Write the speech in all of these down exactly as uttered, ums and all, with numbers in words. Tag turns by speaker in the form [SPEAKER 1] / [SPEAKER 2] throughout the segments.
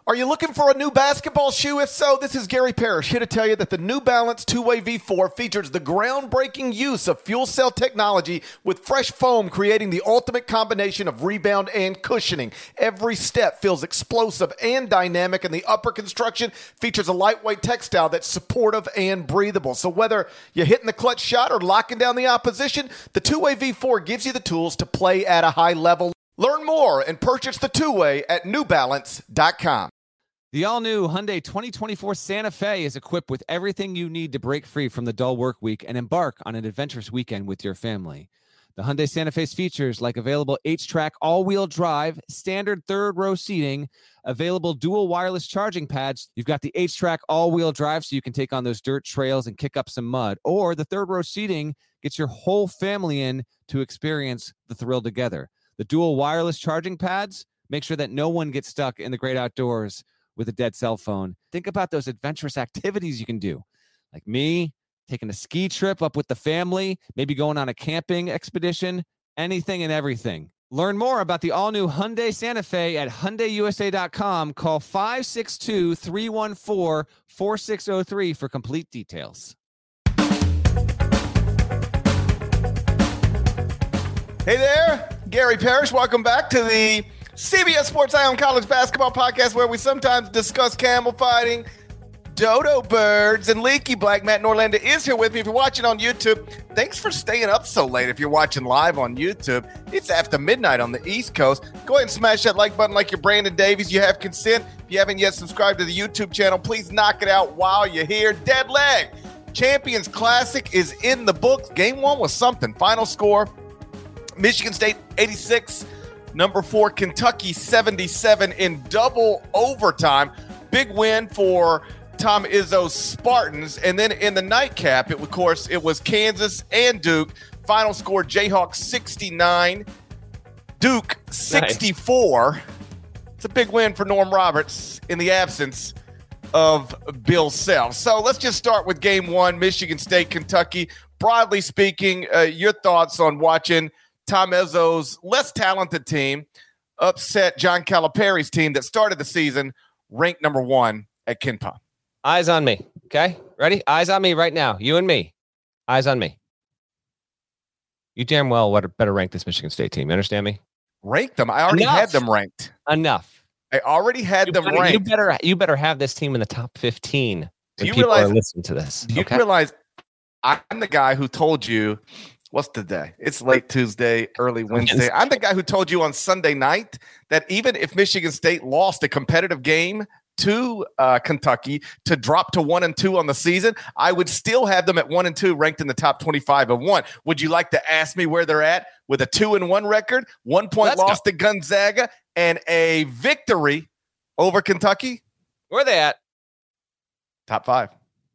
[SPEAKER 1] Are you looking for a new basketball shoe? If so, this is Gary Parrish here to tell you that the New Balance two-way V four features the groundbreaking use of fuel cell technology with fresh foam, creating the ultimate combination of rebound and cushioning. Every step feels explosive and dynamic, and the upper construction features a lightweight textile that's supportive and breathable. So whether you're hitting the clutch shot or locking down the opposition, the two-way V four gives you the tools to play at a high level. Learn more and purchase the two-way at new balance dot com.
[SPEAKER 2] The all-new Hyundai twenty twenty-four Santa Fe is equipped with everything you need to break free from the dull work week and embark on an adventurous weekend with your family. The Hyundai Santa Fe's features like available H-Track all-wheel drive, standard third-row seating, available dual wireless charging pads. You've got the H-Track all-wheel drive so you can take on those dirt trails and kick up some mud. Or the third-row seating gets your whole family in to experience the thrill together. The dual wireless charging pads make sure that no one gets stuck in the great outdoors with a dead cell phone. Think about those adventurous activities you can do. Like me, taking a ski trip up with the family, maybe going on a camping expedition, anything and everything. Learn more about the all-new Hyundai Santa Fe at Hyundai U S A dot com. Call five six two, three one four, four six zero three for complete details.
[SPEAKER 1] Hey there, Gary Parrish. Welcome back to the C B S Sports Eye on College Basketball Podcast, where we sometimes discuss camel fighting, dodo birds, and leaky black. Matt Norlander is here with me. If you're watching on YouTube, thanks for staying up so late. If you're watching live on YouTube, it's after midnight on the East Coast. Go ahead and smash that like button like you're Brandon Davies. You have consent. If you haven't yet subscribed to the YouTube channel, please knock it out while you're here. Dead leg. Champions Classic is in the books. Game one was something. Final score, Michigan State eighty-six. Number four, Kentucky seventy-seven in double overtime. Big win for Tom Izzo's Spartans. And then in the nightcap, it, of course, it was Kansas and Duke. Final score, Jayhawks sixty-nine, Duke sixty-four. Nice. It's a big win for Norm Roberts in the absence of Bill Self. So let's just start with game one, Michigan State, Kentucky. Broadly speaking, uh, your thoughts on watching Tom Izzo's less talented team upset John Calipari's team that started the season ranked number one at KenPom.
[SPEAKER 3] Eyes on me. Okay. Ready? Eyes on me right now. You and me. Eyes on me. You damn well would better rank this Michigan State team. You understand me?
[SPEAKER 1] Rank them. I already
[SPEAKER 3] Enough.
[SPEAKER 1] had them ranked.
[SPEAKER 3] Enough.
[SPEAKER 1] I already had
[SPEAKER 3] you
[SPEAKER 1] them
[SPEAKER 3] better,
[SPEAKER 1] ranked.
[SPEAKER 3] You better, you better have this team in the top fifteen when
[SPEAKER 1] do you
[SPEAKER 3] people
[SPEAKER 1] realize,
[SPEAKER 3] are listening to this.
[SPEAKER 1] Do you
[SPEAKER 3] okay?
[SPEAKER 1] realize I'm the guy who told you, what's the day? It's late Tuesday, early Wednesday. I'm the guy who told you on Sunday night that even if Michigan State lost a competitive game to uh, Kentucky to drop to one and two on the season, I would still have them at one and two, ranked in the top twenty-five and one. Would you like to ask me where they're at with a two and one record, one point
[SPEAKER 3] Let's
[SPEAKER 1] loss
[SPEAKER 3] go.
[SPEAKER 1] to Gonzaga, and a victory over Kentucky?
[SPEAKER 3] Where are they at?
[SPEAKER 1] Top five.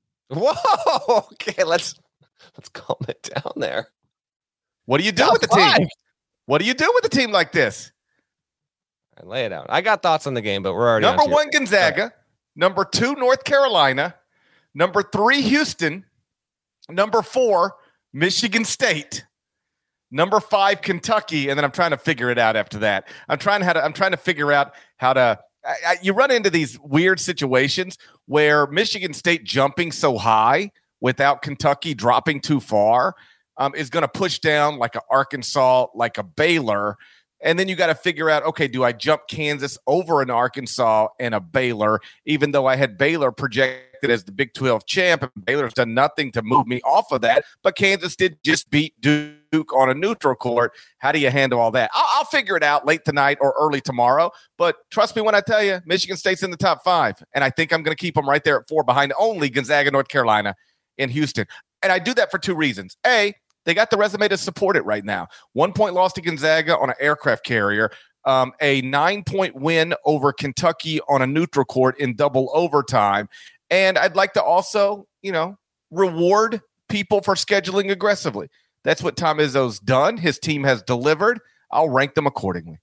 [SPEAKER 3] Whoa. Okay, let's let's calm it down there.
[SPEAKER 1] What do you do
[SPEAKER 3] Top
[SPEAKER 1] with the
[SPEAKER 3] five.
[SPEAKER 1] team? What do you do with a team like this?
[SPEAKER 3] Right, lay it out. I got thoughts on the game, but we're already
[SPEAKER 1] Number
[SPEAKER 3] on
[SPEAKER 1] one, Gonzaga. Right. Number two, North Carolina. Number three, Houston. Number four, Michigan State. Number five, Kentucky. And then I'm trying to figure it out after that. I'm trying how to. I'm trying to figure out how to. I, I, you run into these weird situations where Michigan State jumping so high without Kentucky dropping too far um, is going to push down like a Arkansas, like a Baylor. And then you got to figure out, okay, do I jump Kansas over an Arkansas and a Baylor, even though I had Baylor projected as the Big twelve champ, and Baylor's done nothing to move me off of that, but Kansas did just beat Duke on a neutral court. How do you handle all that? I'll, I'll figure it out late tonight or early tomorrow, but trust me when I tell you, Michigan State's in the top five, and I think I'm going to keep them right there at four behind only Gonzaga, North Carolina, and Houston. And I do that for two reasons. A, they got the resume to support it right now. One point loss to Gonzaga on an aircraft carrier, um, a nine-point win over Kentucky on a neutral court in double overtime. And I'd like to also, you know, reward people for scheduling aggressively. That's what Tom Izzo's done. His team has delivered. I'll rank them accordingly.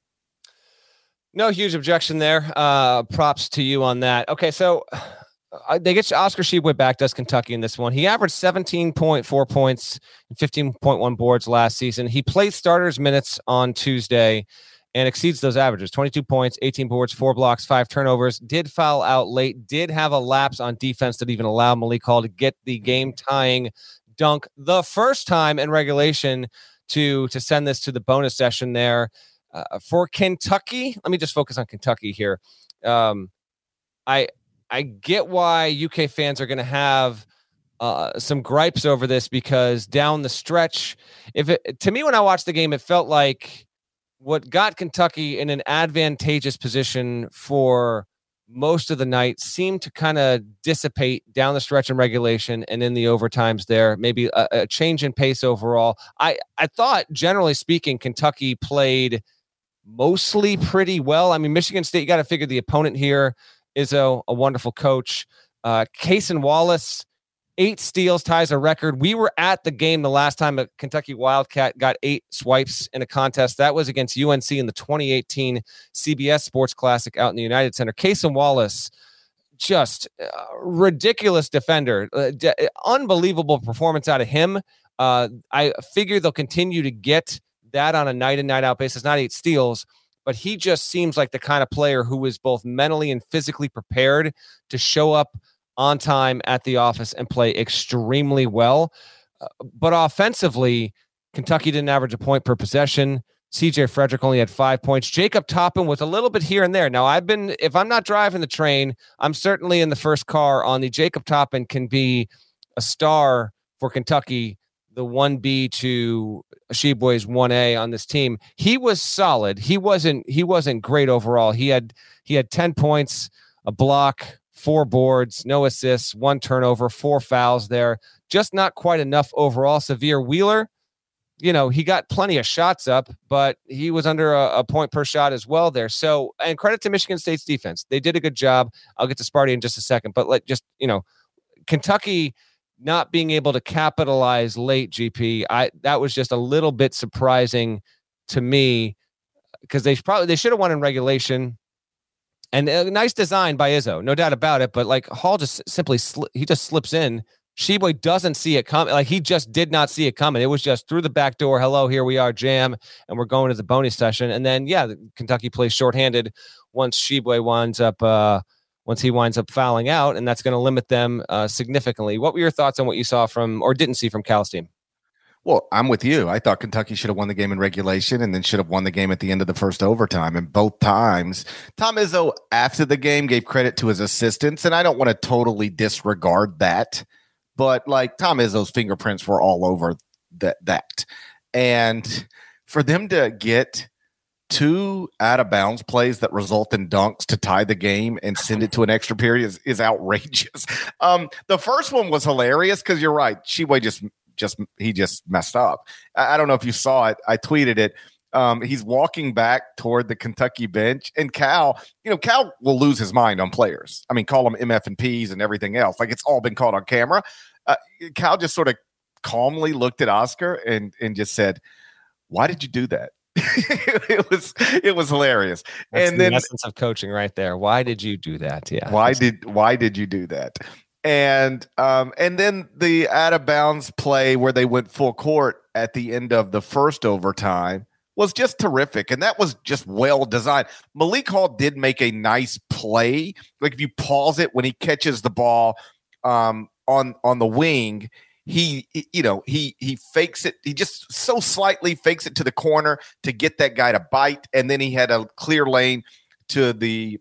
[SPEAKER 3] No huge objection there. Uh, props to you on that. Okay, so uh, they get Oscar Tshiebwe back, does Kentucky in this one. He averaged seventeen point four points and fifteen point one boards last season. He played starters minutes on Tuesday, and exceeds those averages. twenty-two points, eighteen boards, four blocks, five turnovers. Did foul out late. Did have a lapse on defense that even allowed Malik Hall to get the game-tying dunk the first time in regulation to, to send this to the bonus session there. Uh, for Kentucky, let me just focus on Kentucky here. Um, I I get why U K fans are going to have uh, some gripes over this, because down the stretch, if it, to me, when I watched the game, it felt like what got Kentucky in an advantageous position for most of the night seemed to kind of dissipate down the stretch in regulation and in the overtimes there. Maybe a, a change in pace overall. I, I thought, generally speaking, Kentucky played mostly pretty well. I mean, Michigan State, you got to figure the opponent here. Izzo, a wonderful coach. Uh, Cason Wallace, eight steals, ties a record. We were at the game the last time a Kentucky Wildcat got eight swipes in a contest. That was against U N C in the twenty eighteen C B S Sports Classic out in the United Center. Cason Wallace, just uh, ridiculous defender. Uh, de- unbelievable performance out of him. Uh, I figure they'll continue to get that on a night in, night out basis. Not eight steals, but he just seems like the kind of player who is both mentally and physically prepared to show up on time at the office and play extremely well. Uh, but offensively, Kentucky didn't average a point per possession. C J Frederick only had five points. Jacob Toppin was a little bit here and there. Now, I've been, if I'm not driving the train, I'm certainly in the first car on the Jacob Toppin can be a star for Kentucky, the one B to Sheboy's one A on this team. He was solid. He wasn't, he wasn't great overall. He had, he had ten points, a block, four boards, no assists, one turnover, four fouls there. Just not quite enough overall. Severe Wheeler, you know, he got plenty of shots up, but he was under a, a point per shot as well there. So, and credit to Michigan State's defense. They did a good job. I'll get to Sparty in just a second, but let just, you know, Kentucky not being able to capitalize late, G P, I that was just a little bit surprising to me, because they probably, they should have won in regulation. And a nice design by Izzo, no doubt about it. But like Hall just simply, sli- he just slips in. Sheboy doesn't see it coming. Like he just did not see it coming. It was just through the back door. Hello, here we are, jam. And we're going to the bonus session. And then, yeah, Kentucky plays shorthanded once Sheboy winds up, uh, once he winds up fouling out. And that's going to limit them uh, significantly. What were your thoughts on what you saw from, or didn't see from Cal's team?
[SPEAKER 1] Well, I'm with you. I thought Kentucky should have won the game in regulation and then should have won the game at the end of the first overtime. And both times, Tom Izzo, after the game, gave credit to his assistants. And I don't want to totally disregard that. But, like, Tom Izzo's fingerprints were all over that. that. And for them to get two out-of-bounds plays that result in dunks to tie the game and send it to an extra period is, is outrageous. Um, the first one was hilarious because you're right. Sheboy just – Just he just messed up. I, I don't know if you saw it. I tweeted it. Um, he's walking back toward the Kentucky bench, and Cal, you know, Cal will lose his mind on players. I mean, call them M F and Ps and everything else. Like it's all been caught on camera. Uh, Cal just sort of calmly looked at Oscar and and just said, "Why did you do that?" it was it was hilarious.
[SPEAKER 3] That's
[SPEAKER 1] and
[SPEAKER 3] the
[SPEAKER 1] then
[SPEAKER 3] essence of coaching right there. Why did you do that? Yeah.
[SPEAKER 1] Why did why did you do that? And um, and then the out of bounds play where they went full court at the end of the first overtime was just terrific. And that was just well designed. Malik Hall did make a nice play. Like if you pause it when he catches the ball um, on on the wing, he, he you know, he he fakes it. He just so slightly fakes it to the corner to get that guy to bite. And then he had a clear lane to the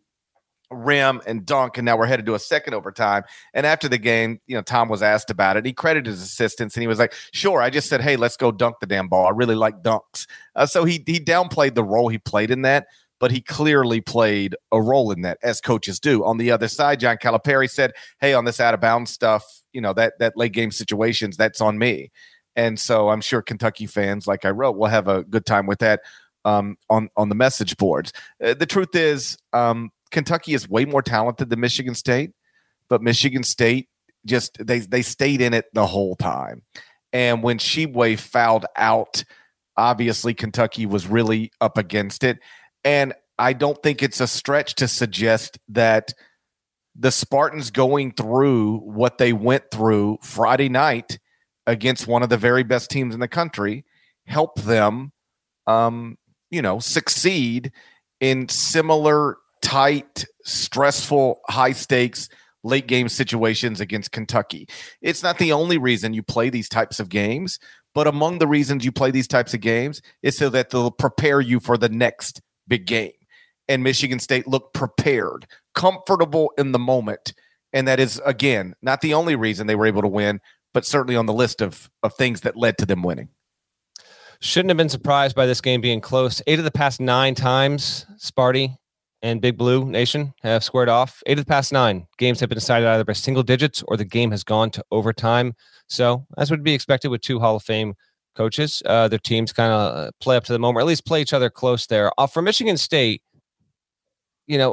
[SPEAKER 1] rim and dunk, and now we're headed to a second overtime. And after the game, you know, Tom was asked about it. He credited his assistants, and he was like, "Sure, I just said, hey, let's go dunk the damn ball. I really like dunks." Uh, so he he downplayed the role he played in that, but he clearly played a role in that, as coaches do. On the other side, John Calipari said, "Hey, on this out of bounds stuff, you know, that that late game situations, that's on me." And so I'm sure Kentucky fans, like I wrote, will have a good time with that um, on on the message boards. Uh, the truth is, um, Kentucky is way more talented than Michigan State, but Michigan State just they they stayed in it the whole time. And when Sheboy fouled out, obviously Kentucky was really up against it. And I don't think it's a stretch to suggest that the Spartans going through what they went through Friday night against one of the very best teams in the country helped them um, you know, succeed in similar tight, stressful, high stakes late game situations against Kentucky. It's not the only reason you play these types of games, but among the reasons you play these types of games is so that they'll prepare you for the next big game. And Michigan State looked prepared, comfortable in the moment. And that is, again, not the only reason they were able to win, but certainly on the list of, of things that led to them winning.
[SPEAKER 3] Shouldn't have been surprised by this game being close. Eight of the past nine times Sparty and Big Blue Nation have squared off. Eight of the past nine games have been decided either by single digits or the game has gone to overtime. So, as would be expected with two Hall of Fame coaches, uh, their teams kind of play up to the moment, or at least play each other close there. Uh, for Michigan State, you know,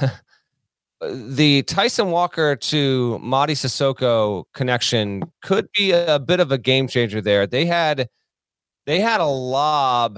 [SPEAKER 3] the Tyson Walker to Mady Sissoko connection could be a, a bit of a game changer there. They had they had a lob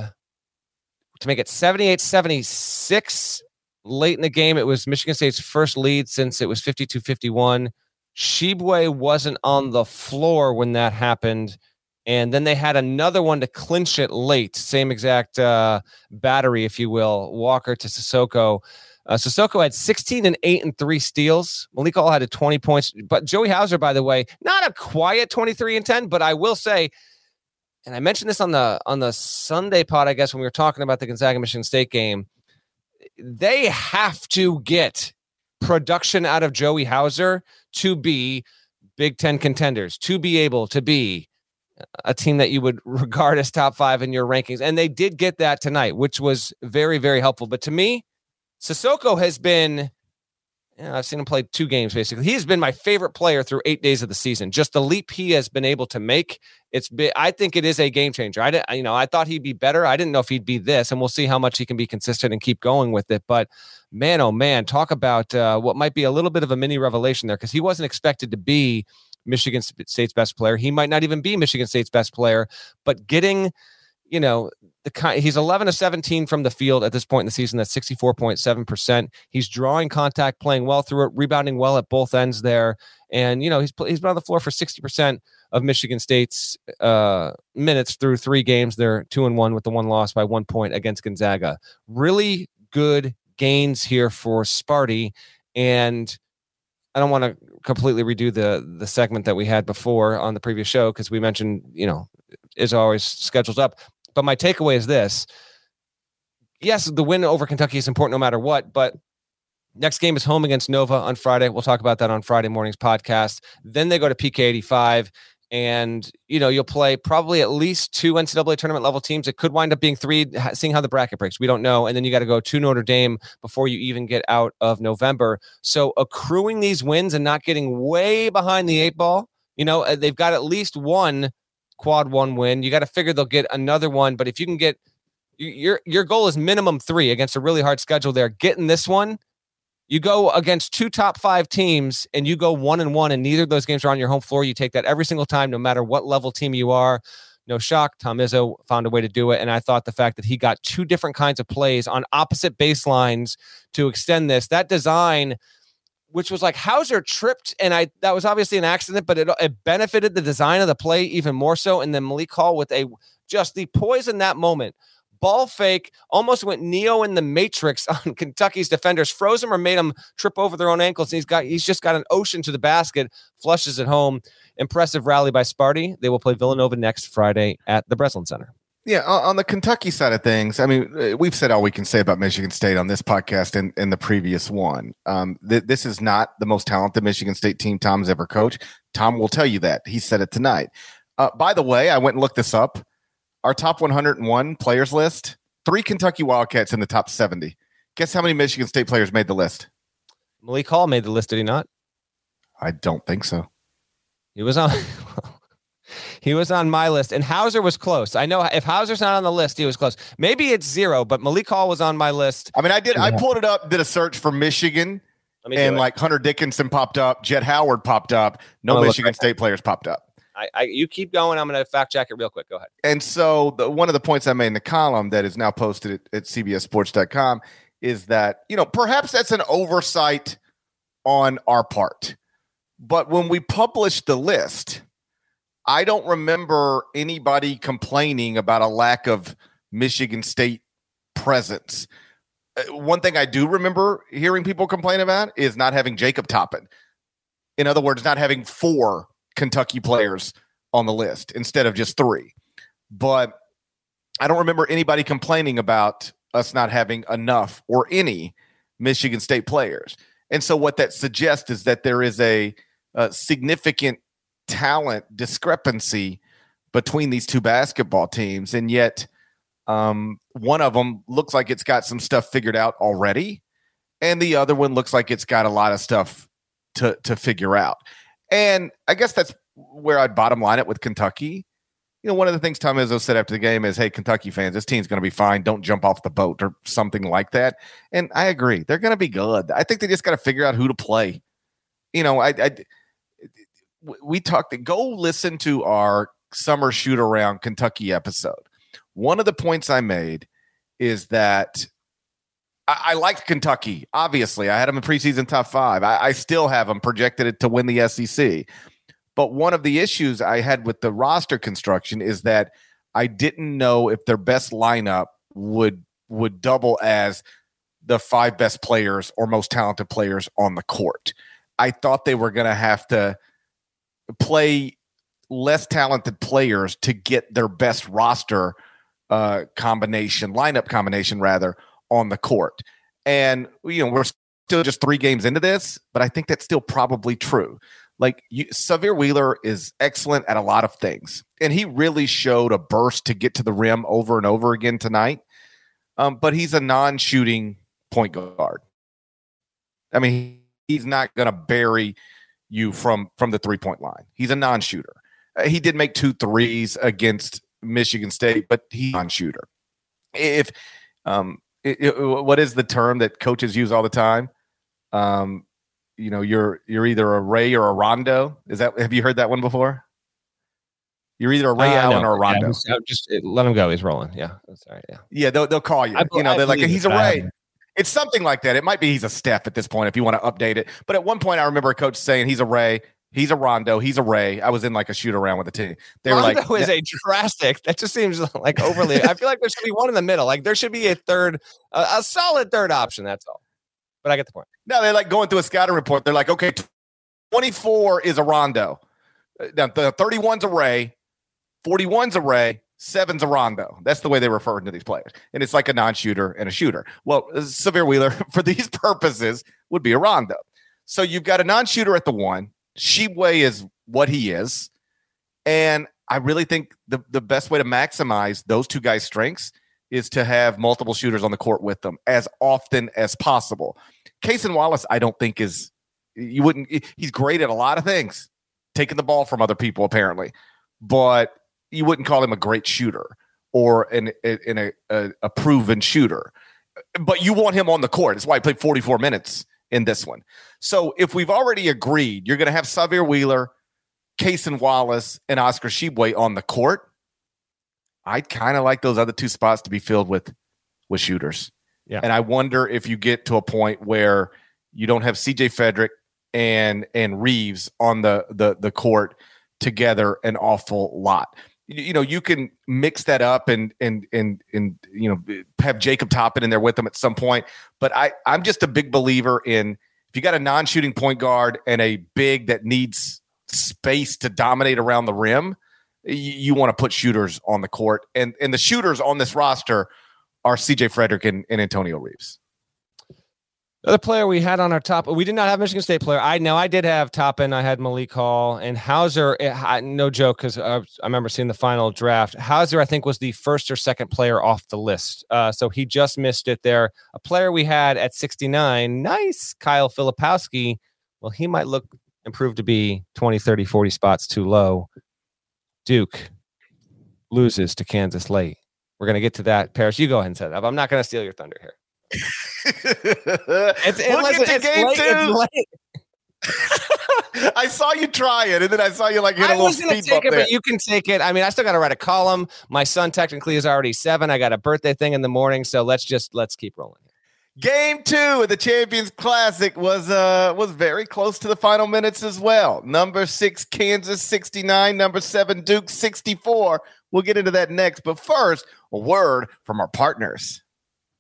[SPEAKER 3] to make it seventy-eight seventy-six late in the game. It was Michigan State's first lead since it was fifty-two fifty-one. Shibwe wasn't on the floor when that happened. And then they had another one to clinch it late. Same exact uh, battery, if you will. Walker to Sissoko. Uh, Sissoko had sixteen and eight and three steals. Malik Hall had twenty points. But Joey Hauser, by the way, not a quiet twenty-three and ten, but I will say, and I mentioned this on the on the Sunday pod, I guess, when we were talking about the Gonzaga-Michigan State game, they have to get production out of Joey Hauser to be Big Ten contenders, to be able to be a team that you would regard as top five in your rankings. And they did get that tonight, which was very, very helpful. But to me, Sissoko has been, you know, I've seen him play two games, basically. He's been my favorite player through eight days of the season. Just the leap he has been able to make. It's been, I think it is a game changer. I didn't, you know, I thought he'd be better. I didn't know if he'd be this, and we'll see how much he can be consistent and keep going with it. But man, oh man, talk about uh, what might be a little bit of a mini revelation there, because he wasn't expected to be Michigan State's best player. He might not even be Michigan State's best player, but getting, you know, the kind, he's eleven of seventeen from the field at this point in the season. That's sixty-four point seven percent. He's drawing contact, playing well through it, rebounding well at both ends there. And, you know, he's he's been on the floor for sixty percent of Michigan State's uh, minutes through three games. They're two and one with the one loss by one point against Gonzaga. Really good gains here for Sparty. And I don't want to completely redo the the segment that we had before on the previous show, because we mentioned, you know, is always scheduled up. But my takeaway is this. Yes, the win over Kentucky is important no matter what, but next game is home against Nova on Friday. We'll talk about that on Friday morning's podcast. Then they go to P K eighty-five, and, you know, you'll play probably at least two N C double A tournament level teams. It could wind up being three, seeing how the bracket breaks. We don't know. And then you got to go to Notre Dame before you even get out of November. So accruing these wins and not getting way behind the eight ball, you know, they've got at least one quad one win. You got to figure they'll get another one. But if you can get, your your goal is minimum three against a really hard schedule there. Getting this one, you go against two top five teams and you go one and one, and neither of those games are on your home floor. You take that every single time, no matter what level team you are. No shock. Tom Izzo found a way to do it. And I thought the fact that he got two different kinds of plays on opposite baselines to extend this, that design, which was like Hauser tripped, and I that was obviously an accident, but it, it benefited the design of the play even more so. And then Malik Hall with a just the poise in that moment. Ball fake, almost went Neo in the Matrix on Kentucky's defenders, froze them or made them trip over their own ankles. And he's got he's just got an ocean to the basket, flushes it home. Impressive rally by Sparty. They will play Villanova next Friday at the Breslin Center.
[SPEAKER 1] Yeah, on the Kentucky side of things, I mean, we've said all we can say about Michigan State on this podcast and, and the previous one. Um, th- this is not the most talented Michigan State team Tom's ever coached. Tom will tell you that. He said it tonight. Uh, by the way, I went and looked this up. Our top one hundred one players list, three Kentucky Wildcats in the top seventy. Guess how many Michigan State players made the list?
[SPEAKER 3] Malik Hall made the list, did he not?
[SPEAKER 1] I don't think so.
[SPEAKER 3] He was on... He was on my list, and Hauser was close. I know if Hauser's not on the list, he was close. Maybe it's zero, but Malik Hall was on my list.
[SPEAKER 1] I mean, I did. I pulled it up, did a search for Michigan, and like Hunter Dickinson popped up, Jet Howard popped up. No Michigan State right players popped up.
[SPEAKER 3] I, I, you keep going. I'm going to fact check it real quick. Go ahead.
[SPEAKER 1] And so the, one of the points I made in the column that is now posted at, at C B S sports dot com is that, you know, perhaps that's an oversight on our part. But when we published the list, I don't remember anybody complaining about a lack of Michigan State presence. Uh, one thing I do remember hearing people complain about is not having Jacob Toppin. In other words, not having four Kentucky players on the list instead of just three. But I don't remember anybody complaining about us not having enough or any Michigan State players. And so what that suggests is that there is a, a significant talent discrepancy between these two basketball teams. And yet um, one of them looks like it's got some stuff figured out already. And the other one looks like it's got a lot of stuff to, to figure out. And I guess that's where I'd bottom line it with Kentucky. You know, one of the things Tom Izzo said after the game is, hey, Kentucky fans, this team's going to be fine. Don't jump off the boat or something like that. And I agree. They're going to be good. I think they just got to figure out who to play. You know, I, I we talked – go listen to our summer shoot-around Kentucky episode. One of the points I made is that I, I liked Kentucky. Obviously, I had them in preseason top five. I, I still have them projected to win the S E C. But one of the issues I had with the roster construction is that I didn't know if their best lineup would would double as the five best players or most talented players on the court. I thought they were going to have to play less talented players to get their best roster uh, combination, lineup combination rather, on the court. And, you know, we're still just three games into this, but I think that's still probably true. Like you, Sahvir Wheeler is excellent at a lot of things, and he really showed a burst to get to the rim over and over again tonight. Um, but he's a non-shooting point guard. I mean, he's not going to bury you from from the three-point line. He's a non-shooter. Uh, he did make two threes against Michigan State, but he's a non-shooter. If um, it, it, what is the term that coaches use all the time? Um, you know, you're you're either a Ray or a Rondo. Is that, have you heard that one before? You're either a Ray uh, Allen no, or a Rondo.
[SPEAKER 3] Yeah, just, just let him go. He's rolling. Yeah, that's all right. Yeah,
[SPEAKER 1] yeah. They'll they'll call you. I, you know, I they're like, he's a Ray. It's something like that. It might be he's a Steph at this point if you want to update it. But at one point, I remember a coach saying he's a Ray, he's a Rondo, he's a Ray. I was in like a shoot around with the team. They were
[SPEAKER 3] Rondo
[SPEAKER 1] like,
[SPEAKER 3] is a drastic. That just seems like overly. I feel like there should be one in the middle. Like there should be a third, a, a solid third option. That's all. But I get the point.
[SPEAKER 1] No, they're like going through a scouting report. They're like, okay, twenty-four is a Rondo. Now, the thirty-one's a Ray, forty-one's a Ray, seven's a Rondo. That's the way they refer to these players. And it's like a non-shooter and a shooter. Well, Sahvir Wheeler, for these purposes, would be a Rondo. So you've got a non-shooter at the one. Tshiebwe is what he is. And I really think the, the best way to maximize those two guys' strengths is to have multiple shooters on the court with them as often as possible. Cason Wallace, I don't think is you wouldn't. He's great at a lot of things, taking the ball from other people apparently, but you wouldn't call him a great shooter or an in a, a, a proven shooter. But you want him on the court. That's why he played forty-four minutes in this one. So if we've already agreed, you're going to have Sahvir Wheeler, Cason Wallace, and Oscar Tshiebwe on the court. I'd kind of like those other two spots to be filled with with shooters. Yeah. And I wonder if you get to a point where you don't have C J Frederick and and Reeves on the the the court together an awful lot. You, you know, you can mix that up and and and and you know have Jacob Toppin in there with them at some point. But I I'm just a big believer in if you got a non-shooting point guard and a big that needs space to dominate around the rim, you, you want to put shooters on the court. And and the shooters on this roster are C J Frederick and, and Antonio Reeves.
[SPEAKER 3] The other player we had on our top, we did not have Michigan State player. I know I did have Toppin. I had Malik Hall and Hauser. It, no joke, because I, I remember seeing the final draft. Hauser, I think, was the first or second player off the list. Uh, so he just missed it there. A player we had at sixty-nine, nice, Kyle Filipowski. Well, he might look and prove to be twenty, thirty, forty spots too low. Duke loses to Kansas late. We're going to get to that. Paris, you go ahead and set it up. I'm not going to steal your thunder here.
[SPEAKER 1] it's, we'll listen, get to game late, two. I saw you try it, and then I saw you like hit a little speed bump
[SPEAKER 3] it,
[SPEAKER 1] there.
[SPEAKER 3] But you can take it. I mean, I still got to write a column. My son technically is already seven. I got a birthday thing in the morning, so let's just let's keep rolling.
[SPEAKER 1] Game two of the Champions Classic was uh was very close to the final minutes as well. Number six, Kansas sixty-nine. Number seven, Duke sixty-four. We'll get into that next. But first, a word from our partners.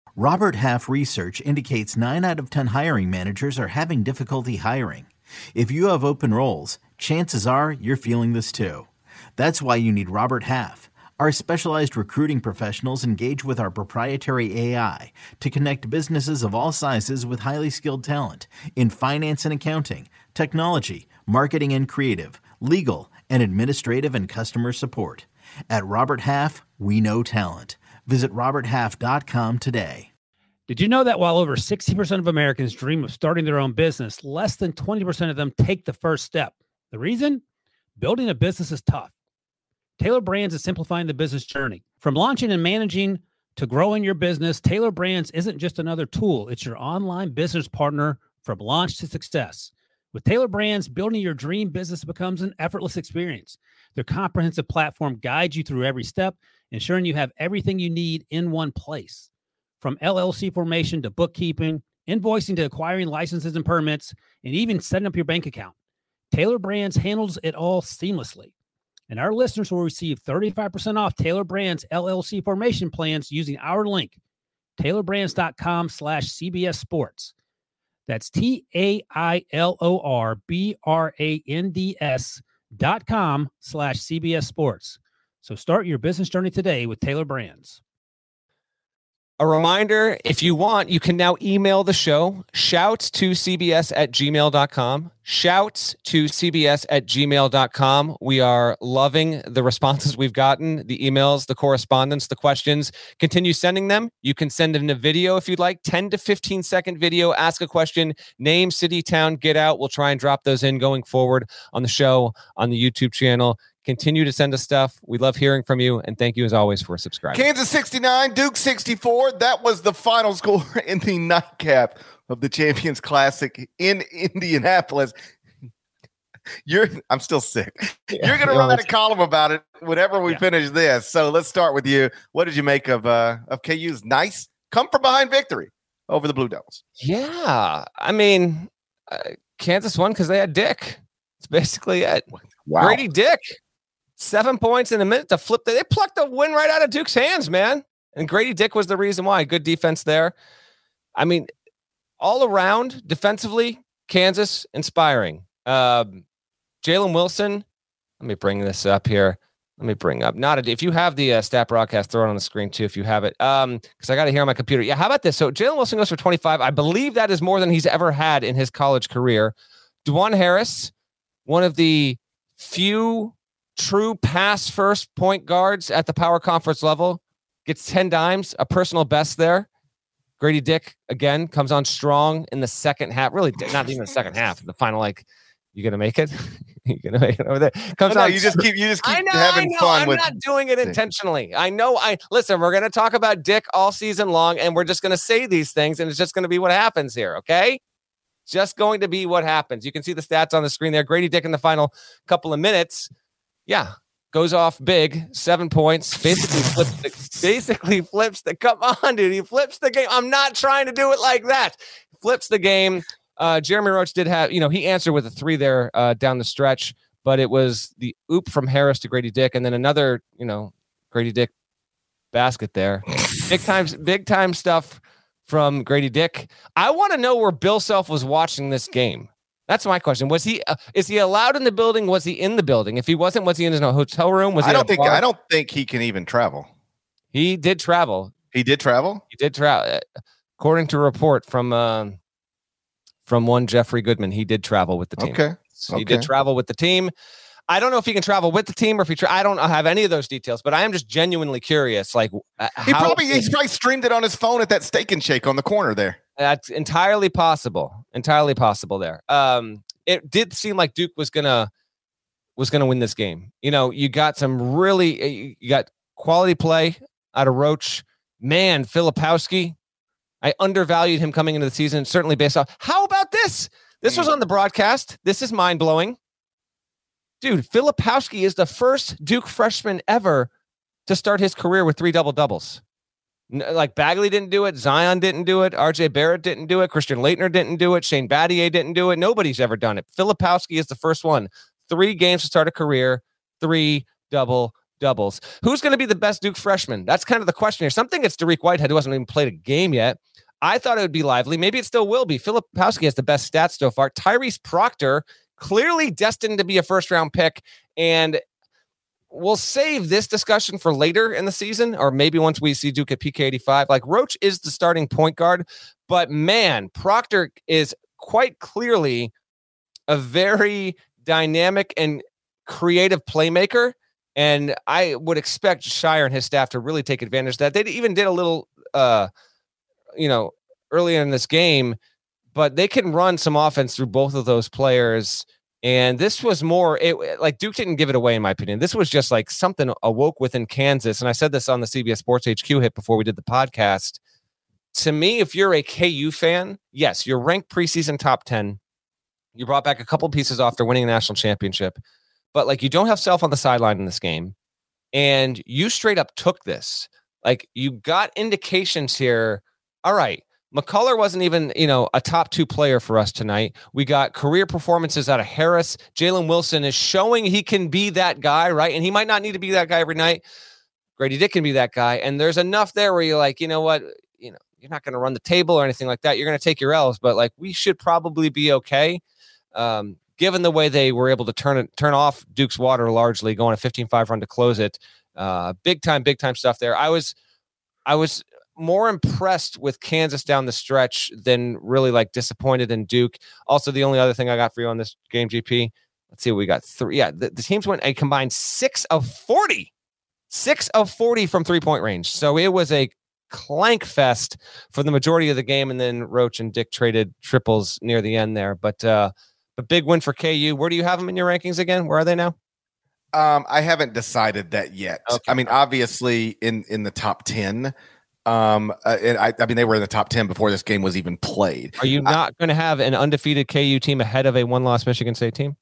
[SPEAKER 4] Robert Half research indicates nine out of ten hiring managers are having difficulty hiring. If you have open roles, chances are you're feeling this too. That's why you need Robert Half. Our specialized recruiting professionals engage with our proprietary A I to connect businesses of all sizes with highly skilled talent in finance and accounting, technology, marketing and creative, legal, and administrative and customer support. At Robert Half, we know talent. Visit robert half dot com today.
[SPEAKER 5] Did you know that while over sixty percent of Americans dream of starting their own business, less than twenty percent of them take the first step? The reason? Building a business is tough. Taylor Brands is simplifying the business journey. From launching and managing to growing your business, Taylor Brands isn't just another tool. It's your online business partner from launch to success. With Taylor Brands, building your dream business becomes an effortless experience. Their comprehensive platform guides you through every step, ensuring you have everything you need in one place. From L L C formation to bookkeeping, invoicing to acquiring licenses and permits, and even setting up your bank account, Taylor Brands handles it all seamlessly. And our listeners will receive thirty-five percent off Taylor Brands L L C formation plans using our link, taylor brands dot com slash C B S Sports. That's T A I L O R B R A N D S dot com slash C B S Sports. So start your business journey today with Taylor Brands.
[SPEAKER 3] A reminder, if you want, you can now email the show, shouts to cbs at gmail dot com, shouts to cbs at gmail dot com. We are loving the responses we've gotten, the emails, the correspondence, the questions. Continue sending them. You can send in a video if you'd like, ten to fifteen second video, ask a question, name, city, town, get out. We'll try and drop those in going forward on the show, on the YouTube channel. Continue to send us stuff. We love hearing from you, and thank you as always for subscribing.
[SPEAKER 1] Kansas sixty-nine, Duke sixty-four. That was the final score in the nightcap of the Champions Classic in Indianapolis. You're, I'm still sick. Yeah, You're going to write a column about it whenever we yeah. finish this. So let's start with you. What did you make of uh, of K U's nice come from behind victory over the Blue Devils?
[SPEAKER 3] Yeah, I mean, uh, Kansas won because they had Dick. That's basically it. Wow. Grady Dick. Seven points in a minute to flip. The, they plucked the win right out of Duke's hands, man. And Grady Dick was the reason why. Good defense there. I mean, all around, defensively, Kansas, inspiring. Um, Jalen Wilson, let me bring this up here. Let me bring up. Not a, if you have the uh, stat broadcast, throw it on the screen too if you have it. Um, because I got to hear on my computer. Yeah, how about this? So Jalen Wilson goes for twenty-five. I believe that is more than he's ever had in his college career. DeJuan Harris, one of the few true pass first point guards at the power conference level, gets ten dimes, a personal best there. Grady Dick again comes on strong in the second half. Really, not even the second half. The final, like, you gonna make it? you gonna make it over there? Comes
[SPEAKER 1] no,
[SPEAKER 3] on.
[SPEAKER 1] No, you just keep you just keep
[SPEAKER 3] I know,
[SPEAKER 1] having
[SPEAKER 3] I know,
[SPEAKER 1] fun
[SPEAKER 3] I'm
[SPEAKER 1] with.
[SPEAKER 3] I'm not doing it intentionally. I know. I listen. We're gonna talk about Dick all season long, and we're just gonna say these things, and it's just gonna be what happens here. Okay. Just going to be what happens. You can see the stats on the screen there. Grady Dick in the final couple of minutes. Yeah. Goes off big, seven points, basically flips the, basically flips the, come on, dude, he flips the game. I'm not trying to do it like that. Flips the game. Uh, Jeremy Roach did have, you know, he answered with a three there uh, down the stretch, but it was the oop from Harris to Grady Dick, and then another, you know, Grady Dick basket there. Big time, big time stuff from Grady Dick. I want to know where Bill Self was watching this game. That's my question. Was he? Uh, is he allowed in the building? Was he in the building? If he wasn't, was he in his hotel room? Was he?
[SPEAKER 1] I don't think. Bar? I don't think he can even travel.
[SPEAKER 3] He did travel.
[SPEAKER 1] He did travel.
[SPEAKER 3] He did travel. According to a report from uh, from one Jeffrey Goodman, he did travel with the team.
[SPEAKER 1] Okay.
[SPEAKER 3] So
[SPEAKER 1] okay.
[SPEAKER 3] He did travel with the team. I don't know if he can travel with the team or if he. Tra- I don't have any of those details, but I am just genuinely curious. Like uh,
[SPEAKER 1] he probably he's probably streamed it on his phone at that Steak and Shake on the corner there.
[SPEAKER 3] That's entirely possible. Entirely possible there. Um, it did seem like Duke was gonna was gonna win this game. You know, you got some really you got quality play out of Roach. Man, Filipowski. I undervalued him coming into the season, certainly based off. How about this? This was on the broadcast. This is mind blowing. Dude, Filipowski is the first Duke freshman ever to start his career with three double doubles. Like Bagley didn't do it. Zion didn't do it. R J Barrett didn't do it. Christian Laettner didn't do it. Shane Battier didn't do it. Nobody's ever done it. Filipowski is the first one. Three games to start a career, three double doubles. Who's going to be the best Duke freshman? That's kind of the question here. Something it's Dariq Whitehead, who hasn't even played a game yet. I thought it would be lively. Maybe it still will be. Filipowski has the best stats so far. Tyrese Proctor, clearly destined to be a first-round pick, and we'll save this discussion for later in the season, or maybe once we see Duke at P K eighty-five. Like, Roach is the starting point guard, but man, Proctor is quite clearly a very dynamic and creative playmaker, and I would expect Shire and his staff to really take advantage of that. They even did a little, uh, you know, earlier in this game, but they can run some offense through both of those players. And this was more it, like Duke didn't give it away, in my opinion. This was just like something awoke within Kansas. And I said this on the C B S Sports H Q hit before we did the podcast. To me, if you're a K U fan, yes, you're ranked preseason top ten. You brought back a couple pieces after winning a national championship, but like you don't have Self on the sideline in this game. And you straight up took this. Like you got indications here. All right. McCullough wasn't even, you know, a top two player for us tonight. We got career performances out of Harris. Jalen Wilson is showing he can be that guy, right? And he might not need to be that guy every night. Grady Dick can be that guy. And there's enough there where you're like, you know what, you know, you're not going to run the table or anything like that. You're going to take your L's, but like we should probably be okay. Um, given the way they were able to turn it, turn off Duke's water largely, going a fifteen five run to close it. Uh, big time, big time stuff there. I was, I was, more impressed with Kansas down the stretch than really like disappointed in Duke. Also, the only other thing I got for you on this game, G P, let's see what we got. Three. Yeah, the, the teams went a combined six of forty, six of forty from three point range. So it was a clank fest for the majority of the game. And then Roach and Dick traded triples near the end there. But uh, a big win for K U. Where do you have them in your rankings again? Where are they now?
[SPEAKER 1] Um, I haven't decided that yet. Okay. I mean, obviously in, in the top ten. Um, uh, and I, I mean, they were in the top ten before this game was even played.
[SPEAKER 3] Are you not going to have an undefeated K U team ahead of a one-loss Michigan State team?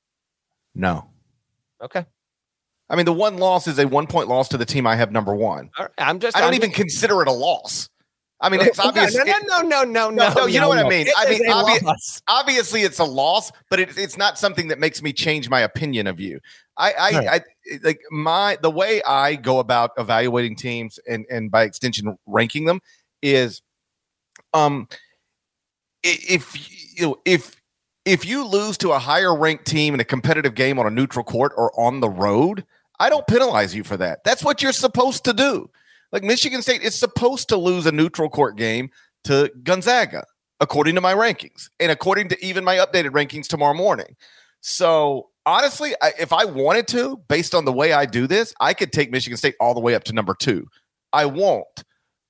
[SPEAKER 1] No.
[SPEAKER 3] Okay.
[SPEAKER 1] I mean, the one loss is a one-point loss to the team I have number one.
[SPEAKER 3] Right, I'm just.
[SPEAKER 1] I don't
[SPEAKER 3] I'm
[SPEAKER 1] even
[SPEAKER 3] just,
[SPEAKER 1] consider it a loss. I mean, it's obvious.
[SPEAKER 3] No, no, no, no, no, no.
[SPEAKER 1] no you know
[SPEAKER 3] no,
[SPEAKER 1] what
[SPEAKER 3] no.
[SPEAKER 1] I mean?
[SPEAKER 3] It
[SPEAKER 1] I mean,
[SPEAKER 3] obvi-
[SPEAKER 1] obviously it's a loss, but it, it's not something that makes me change my opinion of you. I, I, right. I, like my the way I go about evaluating teams and and by extension ranking them is, um, if you know, if if you lose to a higher ranked team in a competitive game on a neutral court or on the road, I don't penalize you for that. That's what you're supposed to do. Like Michigan State is supposed to lose a neutral court game to Gonzaga, according to my rankings and according to even my updated rankings tomorrow morning. So honestly, I, if I wanted to, based on the way I do this, I could take Michigan State all the way up to number two. I won't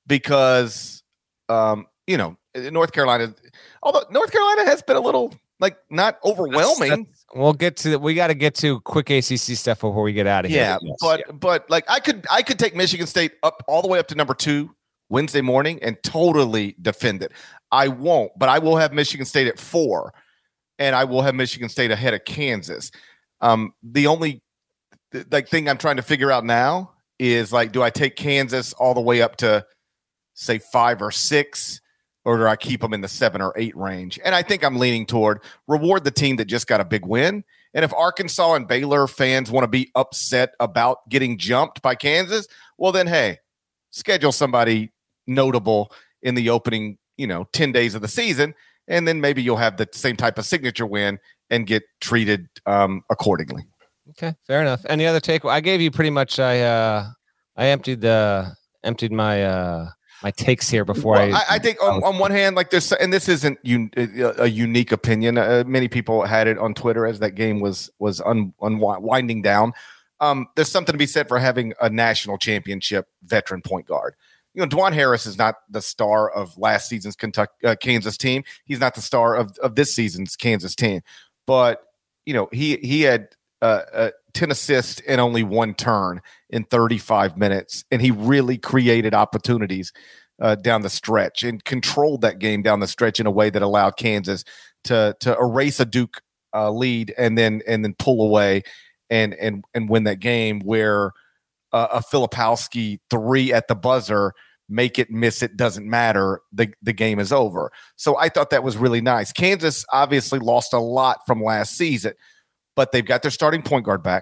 [SPEAKER 1] because, um, you know, North Carolina, although North Carolina has been a little like not overwhelming.
[SPEAKER 3] That's, that's, we'll get to we got to get to quick A C C stuff before we get out of here.
[SPEAKER 1] Yeah, yes, but yeah. but like I could I could take Michigan State up all the way up to number two Wednesday morning and totally defend it. I won't, but I will have Michigan State at four, and I will have Michigan State ahead of Kansas. Um, the only like thing I'm trying to figure out now is like, do I take Kansas all the way up to say five or six? Or do I keep them in the seven or eight range? And I think I'm leaning toward reward the team that just got a big win. And if Arkansas and Baylor fans want to be upset about getting jumped by Kansas, well, then, hey, schedule somebody notable in the opening, you know, ten days of the season. And then maybe you'll have the same type of signature win and get treated um, accordingly.
[SPEAKER 3] Okay, fair enough. Any other take? I gave you pretty much, I, uh, I emptied the, emptied my, uh, my takes here before well, I,
[SPEAKER 1] I I think on, on one hand, like this, and this isn't un, a unique opinion. Uh, many people had it on Twitter as that game was was un, unwinding down. Um, there's something to be said for having a national championship veteran point guard. You know, Dwan Harris is not the star of last season's Kentucky uh, Kansas team. He's not the star of, of this season's Kansas team. But you know, he he had uh, uh, ten assists and only one turn in thirty-five minutes, and he really created opportunities uh, down the stretch and controlled that game down the stretch in a way that allowed Kansas to to erase a Duke uh, lead and then and then pull away and and and win that game. Where uh, a Filipowski three at the buzzer, make it, miss it, doesn't matter. The the game is over. So I thought that was really nice. Kansas obviously lost a lot from last season, but they've got their starting point guard back.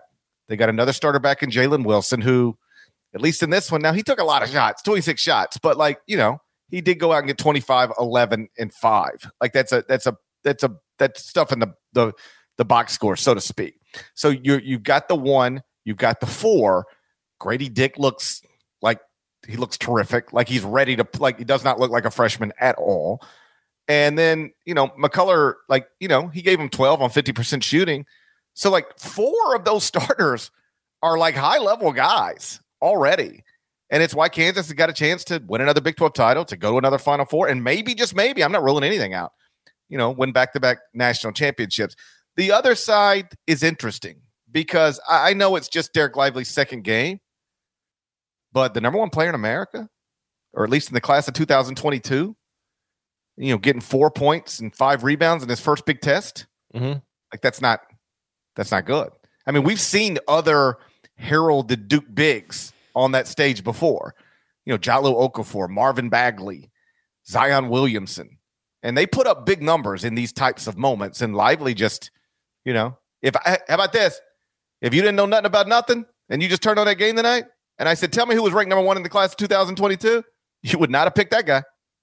[SPEAKER 1] They got another starter back in Jalen Wilson, who, at least in this one, now he took a lot of shots, twenty-six shots, but like, you know, he did go out and get twenty-five, eleven, and five. Like that's a, that's a, that's a, that's stuff in the, the, the box score, so to speak. So you you've got the one, you've got the four. Grady Dick looks like he looks terrific. Like he's ready to, like he does not look like a freshman at all. And then, you know, McCullough, like, you know, he gave him twelve on fifty percent shooting. So like four of those starters are like high level guys already. And it's why Kansas has got a chance to win another Big twelve title, to go to another Final Four, and maybe, just maybe, I'm not ruling anything out, you know, win back-to-back national championships. The other side is interesting because I know it's just Derek Lively's second game, but the number one player in America, or at least in the class of two thousand twenty-two, you know, getting four points and five rebounds in his first big test,
[SPEAKER 3] mm-hmm.
[SPEAKER 1] like that's not that's not good. I mean, we've seen other heralded Duke bigs on that stage before, you know, Jalo Okafor, Marvin Bagley, Zion Williamson, and they put up big numbers in these types of moments. And Lively just, you know, if I, how about this? If you didn't know nothing about nothing and you just turned on that game tonight, and I said, tell me who was ranked number one in the class of two thousand twenty-two, you would not have picked that guy.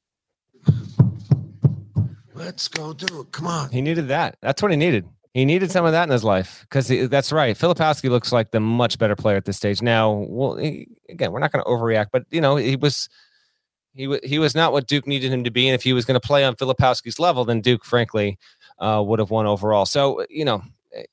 [SPEAKER 6] Let's go do it. Come on.
[SPEAKER 3] He needed that. That's what he needed. He needed some of that in his life, because that's right. Filipowski looks like the much better player at this stage. Now, well, he, again, we're not going to overreact, but you know, he was he was he was not what Duke needed him to be, and if he was going to play on Filipowski's level, then Duke, frankly, uh, would have won overall. So, you know,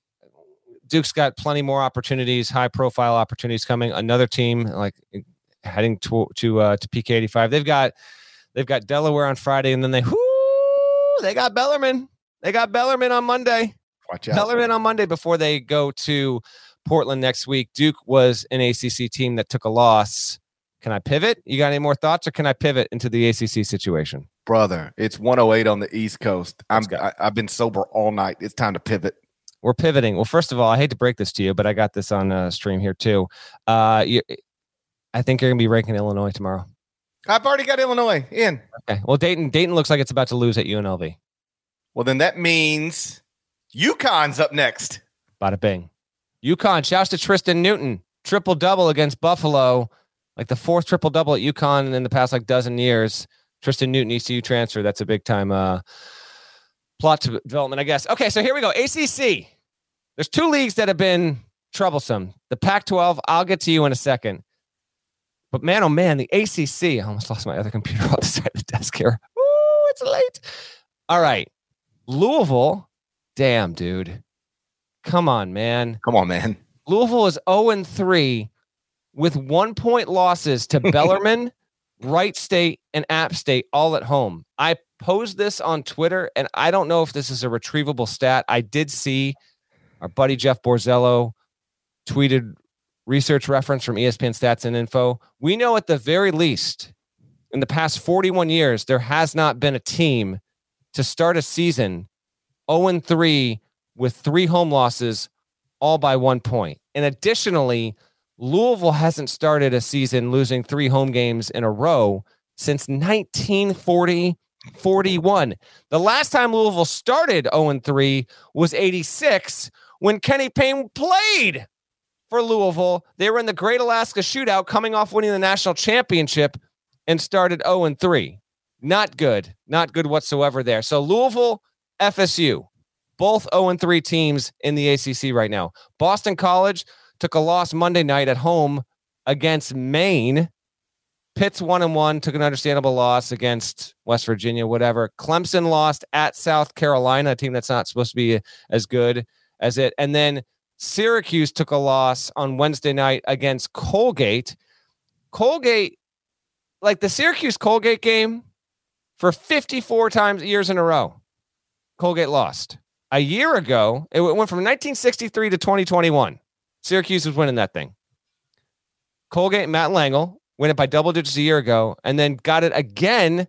[SPEAKER 3] Duke's got plenty more opportunities, high profile opportunities coming. Another team like heading to to uh, to P K eighty-five. They've got they've got Delaware on Friday, and then they whoo, they got Bellarmine. They got Bellarmine on Monday.
[SPEAKER 1] Watch out.
[SPEAKER 3] Bellarmine on Monday before they go to Portland next week. Duke was an A C C team that took a loss. Can I pivot? You got any more thoughts, or can I pivot into the A C C situation?
[SPEAKER 1] Brother, it's one oh eight on the East Coast. I'm I, I've been sober all night. It's time to pivot.
[SPEAKER 3] We're pivoting. Well, first of all, I hate to break this to you, but I got this on uh, stream here too. Uh, you, I think you're gonna be ranking Illinois tomorrow.
[SPEAKER 1] I've already got Illinois in.
[SPEAKER 3] Okay. Well, Dayton Dayton looks like it's about to lose at U N L V.
[SPEAKER 1] Well, then that means UConn's up next.
[SPEAKER 3] Bada bing. UConn, shouts to Tristan Newton. Triple double against Buffalo. Like the fourth triple double at UConn in the past like dozen years. Tristan Newton, E C U transfer. That's a big time uh, plot to development, I guess. Okay, so here we go. A C C. There's two leagues that have been troublesome. The Pac twelve, I'll get to you in a second. But man, oh man, the A C C. I almost lost my other computer on the side of the desk here. Ooh, it's late. All right. Louisville. Damn, dude. Come on, man.
[SPEAKER 1] Come on, man.
[SPEAKER 3] Louisville is oh and three with one-point losses to Bellarmine, Wright State, and App State all at home. I posed this on Twitter, and I don't know if this is a retrievable stat. I did see our buddy Jeff Borzello tweeted research reference from E S P N Stats and Info. We know at the very least, in the past forty-one years, there has not been a team to start a season oh and three with three home losses, all by one point. And additionally, Louisville hasn't started a season losing three home games in a row since nineteen forty forty-one. The last time Louisville started oh and three was eighty-six when Kenny Payne played for Louisville. They were in the Great Alaska Shootout coming off winning the national championship and started oh and three. Not good. Not good whatsoever there. So Louisville, F S U, both oh and three teams in the A C C right now. Boston College took a loss Monday night at home against Maine. Pitt's one and one, took an understandable loss against West Virginia, whatever. Clemson lost at South Carolina, a team that's not supposed to be as good as it. And then Syracuse took a loss on Wednesday night against Colgate. Colgate, like the Syracuse Colgate game, for fifty-four times years in a row, Colgate lost. A year ago, it went from nineteen sixty-three to twenty twenty-one. Syracuse was winning that thing. Colgate, Matt Langle, win it by double digits a year ago, and then got it again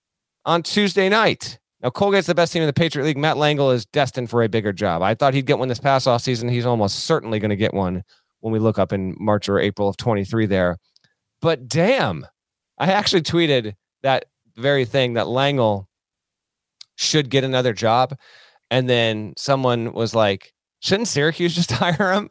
[SPEAKER 3] on Tuesday night. Now, Colgate's the best team in the Patriot League. Matt Langle is destined for a bigger job. I thought he'd get one this past offseason. He's almost certainly going to get one when we look up in March or April of twenty-three there. But damn, I actually tweeted that very thing, that Langle should get another job. And then someone was like, Shouldn't Syracuse just hire him?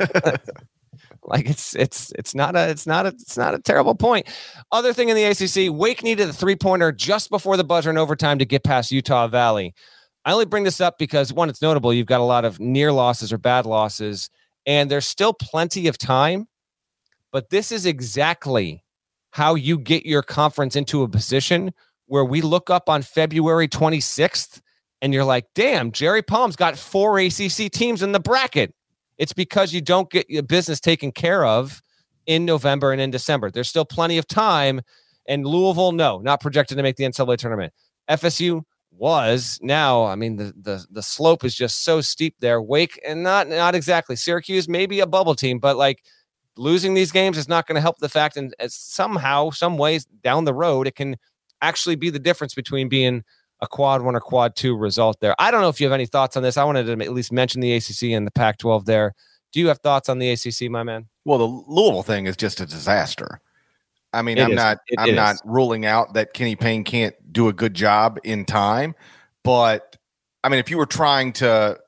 [SPEAKER 3] Like it's it's it's not a it's not a it's not a terrible point. Other thing in the A C C, Wake needed a three-pointer just before the buzzer in overtime to get past Utah Valley. I only bring this up because one, it's notable. You've got a lot of near losses or bad losses, and there's still plenty of time. But this is exactly how you get your conference into a position where we look up on February twenty-sixth and you're like, damn, Jerry Palm's got four A C C teams in the bracket. It's because you don't get your business taken care of in November and in December. There's still plenty of time. And Louisville, no, not projected to make the N C double A tournament. F S U was. Now, I mean, the the the slope is just so steep there. Wake, and not not exactly. Syracuse, maybe a bubble team, but like losing these games is not going to help the fact. And somehow, some ways down the road, it can actually be the difference between being a quad one or quad two result there. I don't know if you have any thoughts on this. I wanted to at least mention the A C C and the Pac twelve there. Do you have thoughts on the A C C, my man?
[SPEAKER 1] Well, the Louisville thing is just a disaster. I mean,
[SPEAKER 3] It
[SPEAKER 1] I'm
[SPEAKER 3] is.
[SPEAKER 1] not
[SPEAKER 3] It
[SPEAKER 1] I'm
[SPEAKER 3] is.
[SPEAKER 1] not ruling out that Kenny Payne can't do a good job in time, but I mean, if you were trying to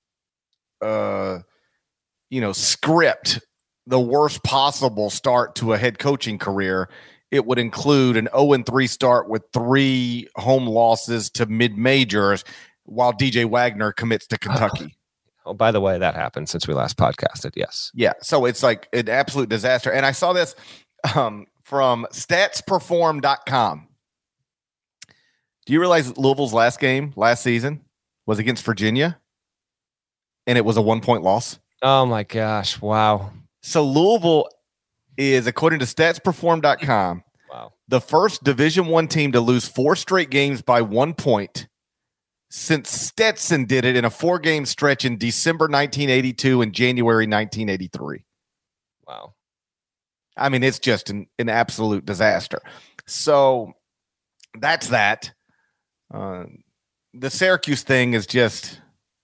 [SPEAKER 1] uh you know, script the worst possible start to a head coaching career, it would include an oh and three start with three home losses to mid-majors while D J Wagner commits to Kentucky.
[SPEAKER 3] Oh, by the way, that happened since we last podcasted. Yes.
[SPEAKER 1] Yeah, so it's like an absolute disaster. And I saw this um, from stats perform dot com. Do you realize Louisville's last game last season was against Virginia? And it was a one-point loss?
[SPEAKER 3] Oh, my gosh. Wow.
[SPEAKER 1] So Louisville is, according to stats perform dot com,
[SPEAKER 3] Wow.
[SPEAKER 1] the first Division One team to lose four straight games by one point since Stetson did it in a four-game stretch in December nineteen eighty-two and January nineteen eighty-three.
[SPEAKER 3] Wow.
[SPEAKER 1] I mean, it's just an, an absolute disaster. So that's that. Uh, the Syracuse thing is just,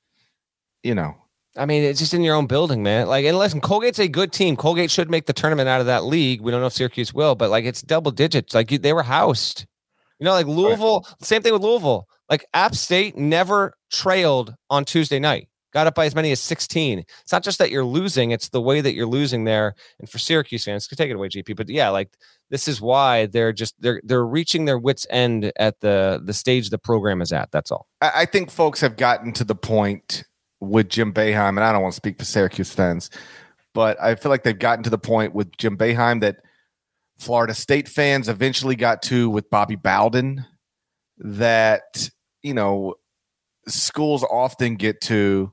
[SPEAKER 1] you know,
[SPEAKER 3] I mean, it's just in your own building, man. Like, and listen, Colgate's a good team. Colgate should make the tournament out of that league. We don't know if Syracuse will, but like, it's double digits. Like, you, they were housed. You know, like Louisville, same thing with Louisville. Like, App State never trailed on Tuesday night. Got up by as many as sixteen. It's not just that you're losing, it's the way that you're losing there. And for Syracuse fans, could take it away, G P. But yeah, like, this is why they're just they're they're reaching their wits' end at the the stage the program is at. That's all.
[SPEAKER 1] I, I think folks have gotten to the point with Jim Boeheim, and I don't want to speak for Syracuse fans, but I feel like they've gotten to the point with Jim Boeheim that Florida State fans eventually got to with Bobby Bowden, that, you know, schools often get to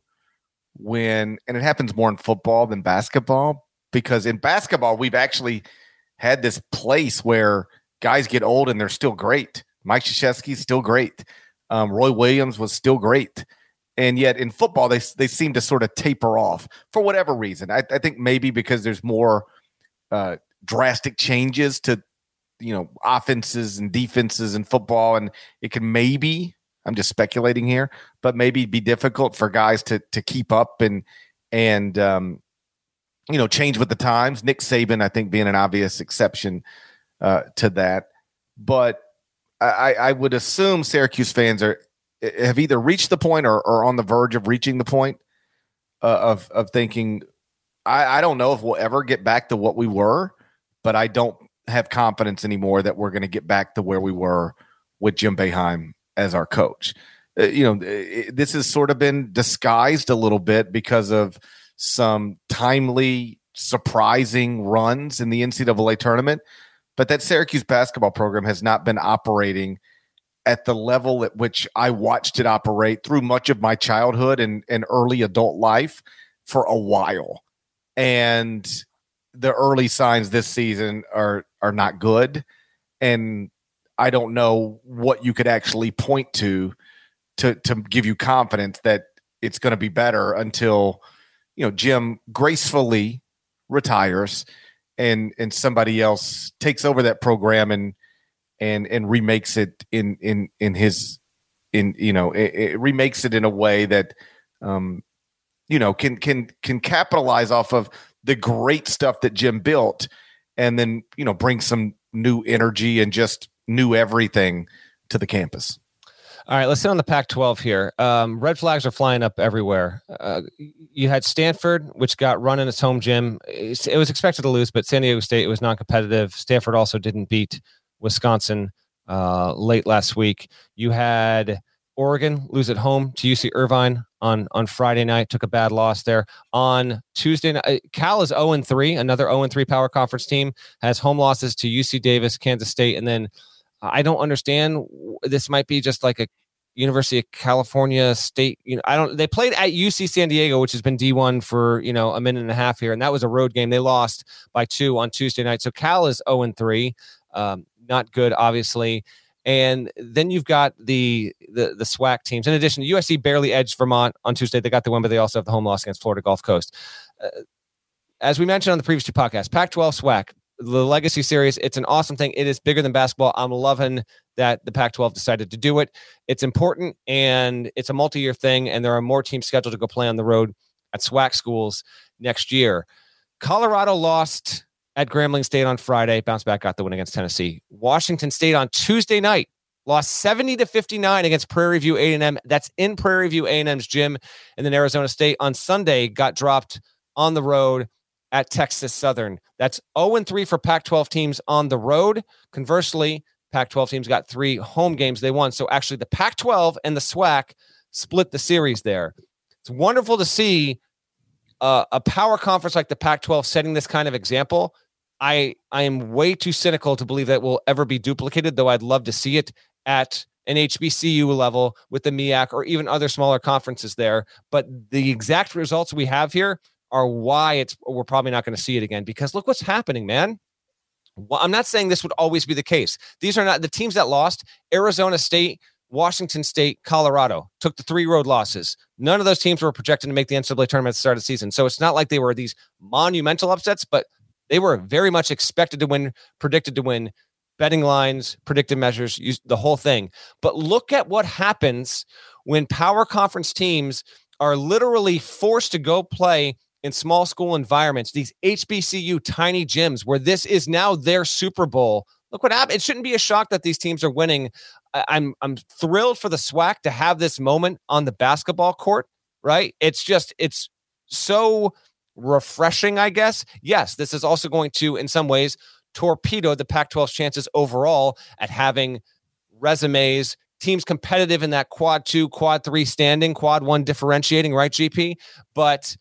[SPEAKER 1] when, and it happens more in football than basketball, because in basketball, we've actually had this place where guys get old and they're still great. Mike Krzyzewski's still great. Um, Roy Williams was still great. And yet in football, they they seem to sort of taper off for whatever reason. I, I think maybe because there's more uh, drastic changes to, you know, offenses and defenses in football, and it can maybe, I'm just speculating here, but maybe be difficult for guys to to keep up and and um, you know, change with the times. Nick Saban, I think, being an obvious exception uh, to that. But I, I would assume Syracuse fans are have either reached the point or, or on the verge of reaching the point uh, of of thinking, I, I don't know if we'll ever get back to what we were, but I don't have confidence anymore that we're going to get back to where we were with Jim Boeheim as our coach. Uh, you know, it, this has sort of been disguised a little bit because of some timely, surprising runs in the N C double A tournament, but that Syracuse basketball program has not been operating at the level at which I watched it operate through much of my childhood and, and early adult life for a while. And the early signs this season are are not good. And I don't know what you could actually point to to, to give you confidence that it's going to be better until, you know, Jim gracefully retires and and somebody else takes over that program and and and remakes it in in in his in you know it, it remakes it in a way that um you know can can can capitalize off of the great stuff that Jim built, and then, you know, bring some new energy and just new everything to the campus.
[SPEAKER 3] All right, let's sit on the Pac twelve here. Um, red flags are flying up everywhere. Uh, you had Stanford, which got run in its home gym. It was expected to lose, but San Diego State was non-competitive. Stanford also didn't beat Wisconsin uh, late last week. You had Oregon lose at home to U C Irvine on, on Friday night, took a bad loss there. On Tuesday night, Cal is oh and three, another oh and three power conference team, has home losses to U C Davis, Kansas State, and then I don't understand. This might be just like a University of California State. You know, I don't. They played at U C San Diego, which has been D one for you know a minute and a half here, and that was a road game. They lost by two on Tuesday night. So Cal is oh and three, um, not good, obviously. And then you've got the the the SWAC teams. In addition, U S C barely edged Vermont on Tuesday. They got the win, but they also have the home loss against Florida Gulf Coast. Uh, as we mentioned on the previous two podcasts, Pac twelve SWAC. The Legacy Series, it's an awesome thing. It is bigger than basketball. I'm loving that the Pac twelve decided to do it. It's important, and it's a multi-year thing, and there are more teams scheduled to go play on the road at SWAC schools next year. Colorado lost at Grambling State on Friday, bounced back, got the win against Tennessee. Washington State on Tuesday night lost seventy to fifty-nine against Prairie View A and M. That's in Prairie View A and M's gym. And then Arizona State on Sunday got dropped on the road at Texas Southern. That's oh and three for Pac twelve teams on the road. Conversely, Pac twelve teams got three home games they won. So actually the Pac twelve and the SWAC split the series there. It's wonderful to see uh, a power conference like the Pac twelve setting this kind of example. I, I am way too cynical to believe that will ever be duplicated, though I'd love to see it at an H B C U level with the M E A C or even other smaller conferences there. But the exact results we have here are why it's we're probably not going to see it again, because look what's happening, man. Well, I'm not saying this would always be the case. These are not the teams that lost. Arizona State, Washington State, Colorado took the three road losses. None of those teams were projected to make the N C double A tournament at the start of the season. So it's not like they were these monumental upsets, but they were very much expected to win, predicted to win, betting lines, predictive measures, use the whole thing. But look at what happens when power conference teams are literally forced to go play in small school environments, these H B C U tiny gyms where this is now their Super Bowl. Look what happened. It shouldn't be a shock that these teams are winning. I, I'm I'm thrilled for the SWAC to have this moment on the basketball court, right? It's just, it's so refreshing, I guess. Yes, this is also going to, in some ways, torpedo the Pac twelve's chances overall at having resumes, teams competitive in that quad two, quad three standing, quad one differentiating, right, G P? But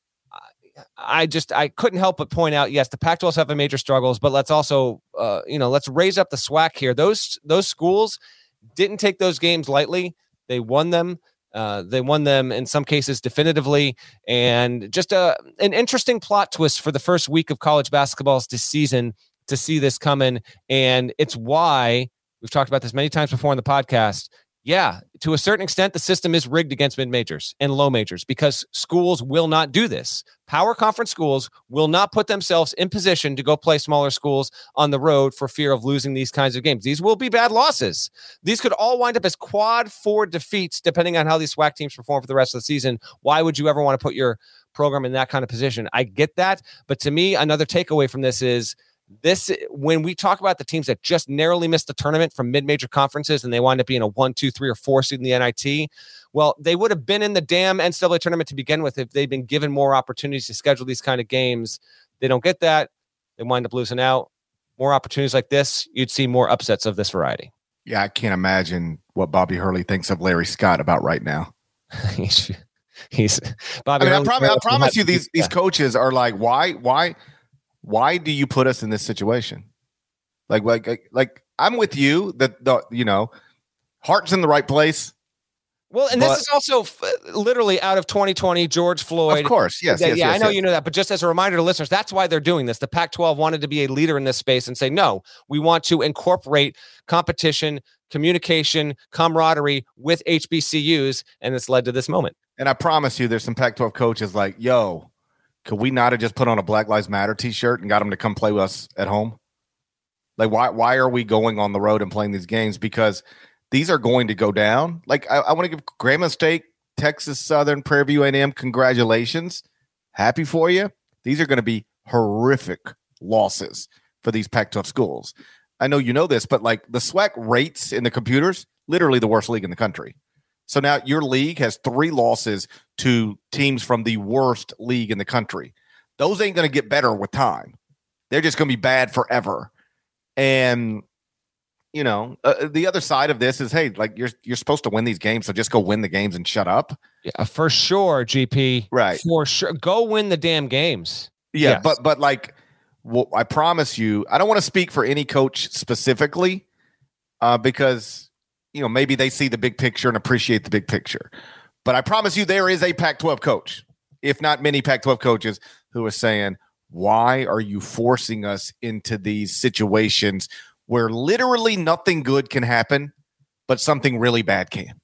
[SPEAKER 3] I just, I couldn't help but point out, yes, the Pac twelve have a major struggles, but let's also, uh, you know, let's raise up the SWAC here. Those, those schools didn't take those games lightly. They won them. Uh, they won them in some cases definitively, and just a, an interesting plot twist for the first week of college basketball this season to see this coming. And it's why we've talked about this many times before on the podcast. Yeah, to a certain extent, the system is rigged against mid-majors and low majors because schools will not do this. Power conference schools will not put themselves in position to go play smaller schools on the road for fear of losing these kinds of games. These will be bad losses. These could all wind up as quad four defeats, depending on how these SWAC teams perform for the rest of the season. Why would you ever want to put your program in that kind of position? I get that. But to me, another takeaway from this is This, when we talk about the teams that just narrowly missed the tournament from mid-major conferences and they wind up being a one, two, three, or four seed in the N I T, well, they would have been in the damn N C double A tournament to begin with if they'd been given more opportunities to schedule these kind of games. They don't get that. They wind up losing out. More opportunities like this, you'd see more upsets of this variety.
[SPEAKER 1] Yeah, I can't imagine what Bobby Hurley thinks of Larry Scott about right now.
[SPEAKER 3] he's, he's Bobby.
[SPEAKER 1] I mean,
[SPEAKER 3] Hurley,
[SPEAKER 1] I, promise, I promise you, these
[SPEAKER 3] yeah.
[SPEAKER 1] these coaches are like, why, why? Why do you put us in this situation? Like, like, like I'm with you that the, you know, heart's in the right place.
[SPEAKER 3] Well, and
[SPEAKER 1] but,
[SPEAKER 3] this is also f- literally out of twenty twenty, George Floyd.
[SPEAKER 1] Of course. Yes.
[SPEAKER 3] Yeah,
[SPEAKER 1] yes,
[SPEAKER 3] yeah
[SPEAKER 1] yes,
[SPEAKER 3] I know
[SPEAKER 1] yes.
[SPEAKER 3] you know that. But just as a reminder to listeners, that's why they're doing this. The Pac twelve wanted to be a leader in this space and say, no, we want to incorporate competition, communication, camaraderie with H B C Us. And it's led to this moment.
[SPEAKER 1] And I promise you, there's some Pac twelve coaches like, yo, could we not have just put on a Black Lives Matter t-shirt and got them to come play with us at home? Like, why why are we going on the road and playing these games? Because these are going to go down. Like, I, I want to give Grambling State, Texas Southern, Prairie View A and M, congratulations. Happy for you. These are going to be horrific losses for these Pac twelve schools. I know you know this, but like the SWAC rates in the computers, literally the worst league in the country. So now your league has three losses to teams from the worst league in the country. Those ain't going to get better with time. They're just going to be bad forever. And, you know, uh, the other side of this is, hey, like you're you're supposed to win these games, so just go win the games and shut up.
[SPEAKER 3] Yeah, for sure, G P.
[SPEAKER 1] Right.
[SPEAKER 3] For sure. Go win the damn games.
[SPEAKER 1] Yeah,
[SPEAKER 3] Yes.
[SPEAKER 1] but but like, well, I promise you, I don't want to speak for any coach specifically, uh, because you know maybe they see the big picture and appreciate the big picture. But I promise you, there is a Pac twelve coach, if not many Pac twelve coaches, who are saying, "Why are you forcing us into these situations where literally nothing good can happen, but something really bad can?"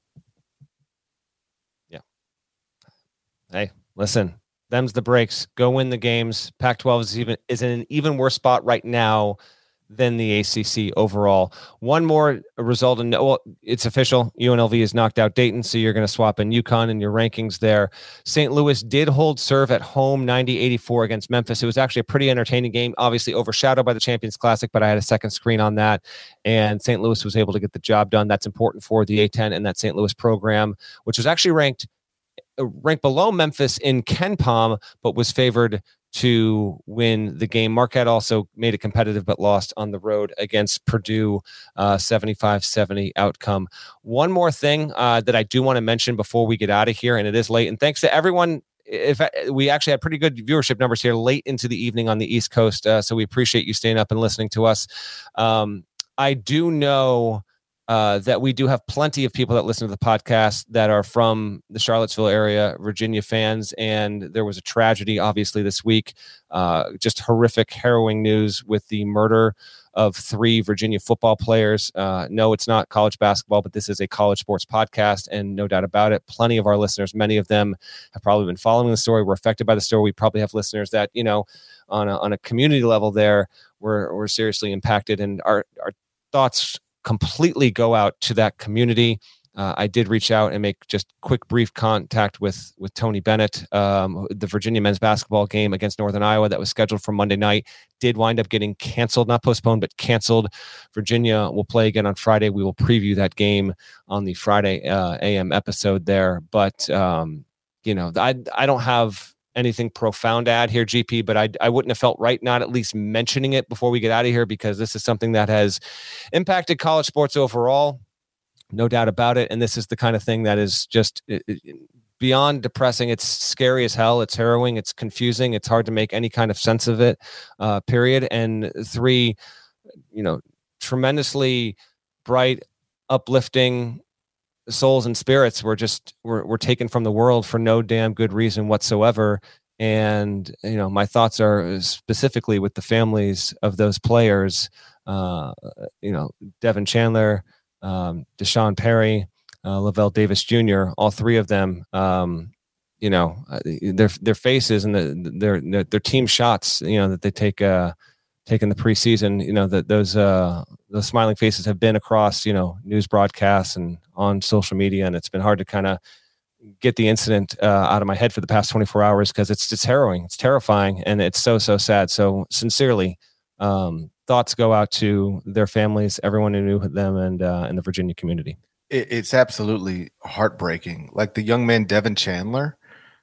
[SPEAKER 3] Hey, listen, them's the breaks. Go win the games. Pac twelve is even is in an even worse spot right now than the A C C overall. One more result, and well, it's official. U N L V has knocked out Dayton, so you're going to swap in UConn in your rankings there. Saint Louis did hold serve at home, ninety eighty-four against Memphis. It was actually a pretty entertaining game, obviously overshadowed by the Champions Classic, but I had a second screen on that, and Saint Louis was able to get the job done. That's important for the A ten and that Saint Louis program, which was actually ranked ranked below Memphis in KenPom, but was favored to win the game. Marquette also made it competitive, but lost on the road against Purdue, uh, seventy-five seventy outcome. One more thing uh, that I do want to mention before we get out of here, and it is late, and thanks to everyone. If we actually had pretty good viewership numbers here late into the evening on the East Coast, uh, so we appreciate you staying up and listening to us. Um, I do know Uh, that we do have plenty of people that listen to the podcast that are from the Charlottesville area, Virginia fans, and there was a tragedy, obviously, this week. Uh, just horrific, harrowing news with the murder of three Virginia football players. Uh, no, it's not college basketball, but this is a college sports podcast, and no doubt about it, plenty of our listeners, many of them have probably been following the story, were affected by the story. We probably have listeners that, you know, on a, on a community level there, were, were seriously impacted, and our, our thoughts completely go out to that community. Uh, I did reach out and make just quick, brief contact with with Tony Bennett. Um, the Virginia men's basketball game against Northern Iowa that was scheduled for Monday night did wind up getting canceled, not postponed, but canceled. Virginia will play again on Friday. We will preview that game on the Friday uh, A M episode there. But, um, you know, I, I don't have anything profound to add here, G P, but I, I wouldn't have felt right not at least mentioning it before we get out of here, because this is something that has impacted college sports overall, no doubt about it. And this is the kind of thing that is just it, it, beyond depressing. It's scary as hell. It's harrowing. It's confusing. It's hard to make any kind of sense of it, uh, period. And three, you know, tremendously bright, uplifting souls and spirits were just were, were taken from the world for no damn good reason whatsoever. And, you know, my thoughts are specifically with the families of those players, uh, you know, Devin Chandler, um, Deshaun Perry, uh, Lavelle Davis Junior, all three of them, um, you know, their, their faces and the, their, their, their team shots, you know, that they take, uh, take in the preseason, you know, that those, uh, those smiling faces have been across, you know, news broadcasts and on social media. And it's been hard to kind of get the incident uh, out of my head for the past twenty-four hours, because it's it's harrowing, it's terrifying, and it's so, so sad. So sincerely, um, thoughts go out to their families, everyone who knew them, and uh, in the Virginia community.
[SPEAKER 1] It, it's absolutely heartbreaking. Like the young man, Devin Chandler,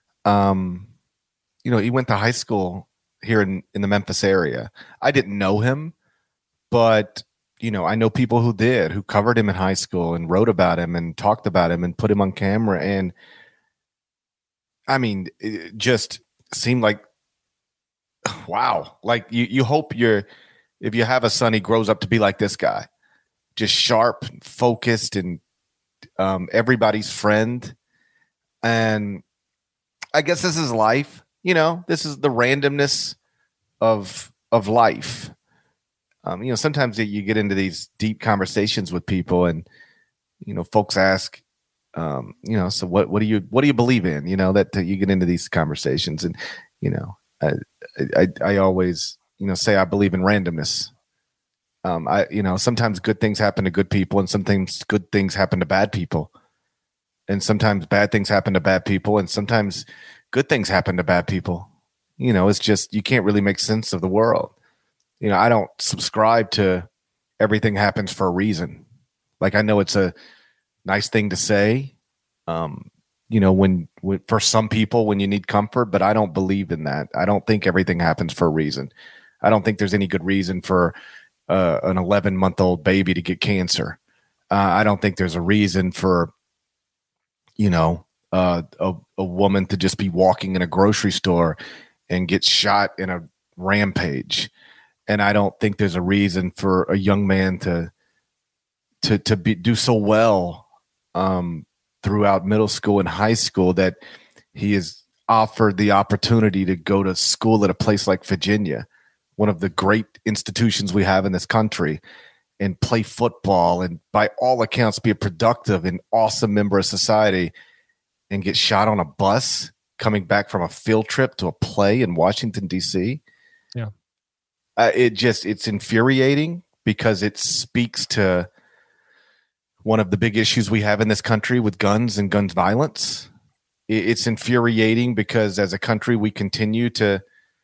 [SPEAKER 1] um, you know, he went to high school here in, in the Memphis area. I didn't know him, but you know, I know people who did, who covered him in high school and wrote about him and talked about him and put him on camera. And I mean, it just seemed like, wow. Like you, you hope you're, if you have a son, he grows up to be like this guy, just sharp and focused and um, everybody's friend. And I guess this is life, you know, this is the randomness of, of life. Um, you know, sometimes you get into these deep conversations with people, and you know, folks ask, um, you know, so what? What do you what do you believe in? You know, that, that you get into these conversations, and you know, I, I I always you know say I believe in randomness. Um, I you know sometimes good things happen to good people, and sometimes good things happen to bad people, and sometimes bad things happen to bad people, and sometimes good things happen to bad people. You know, it's just you can't really make sense of the world. You know, I don't subscribe to everything happens for a reason. Like I know it's a, nice thing to say. Um, you know, when, when for some people when you need comfort, but I don't believe in that. I don't think everything happens for a reason. I don't think there's any good reason for uh, an eleven month old baby to get cancer. Uh, I don't think there's a reason for, you know, uh, a, a woman to just be walking in a grocery store and get shot in a rampage. And I don't think there's a reason for a young man to to to be do so well um, throughout middle school and high school that he is offered the opportunity to go to school at a place like Virginia, one of the great institutions we have in this country, and play football and by all accounts be a productive and awesome member of society, and get shot on a bus coming back from a field trip to a play in Washington, D C.
[SPEAKER 3] Yeah.
[SPEAKER 1] Uh, it just, it's infuriating because it speaks to one of the big issues we have in this country with guns and gun violence. It, it's infuriating because as a country, we continue to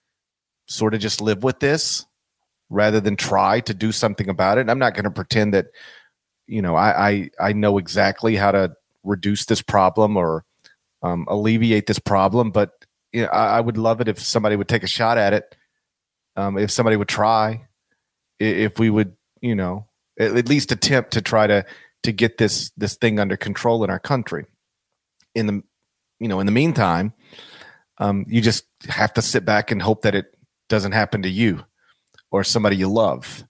[SPEAKER 1] sort of just live with this rather than try to do something about it. And I'm not going to pretend that, you know, I, I, I know exactly how to reduce this problem or um, alleviate this problem, but you know, I, I would love it if somebody would take a shot at it. Um, if somebody would try, if we would, you know, at, at least attempt to try to to get this this thing under control in our country. In the, you know, in the meantime, um, you just have to sit back and hope that it doesn't happen to you or somebody you love.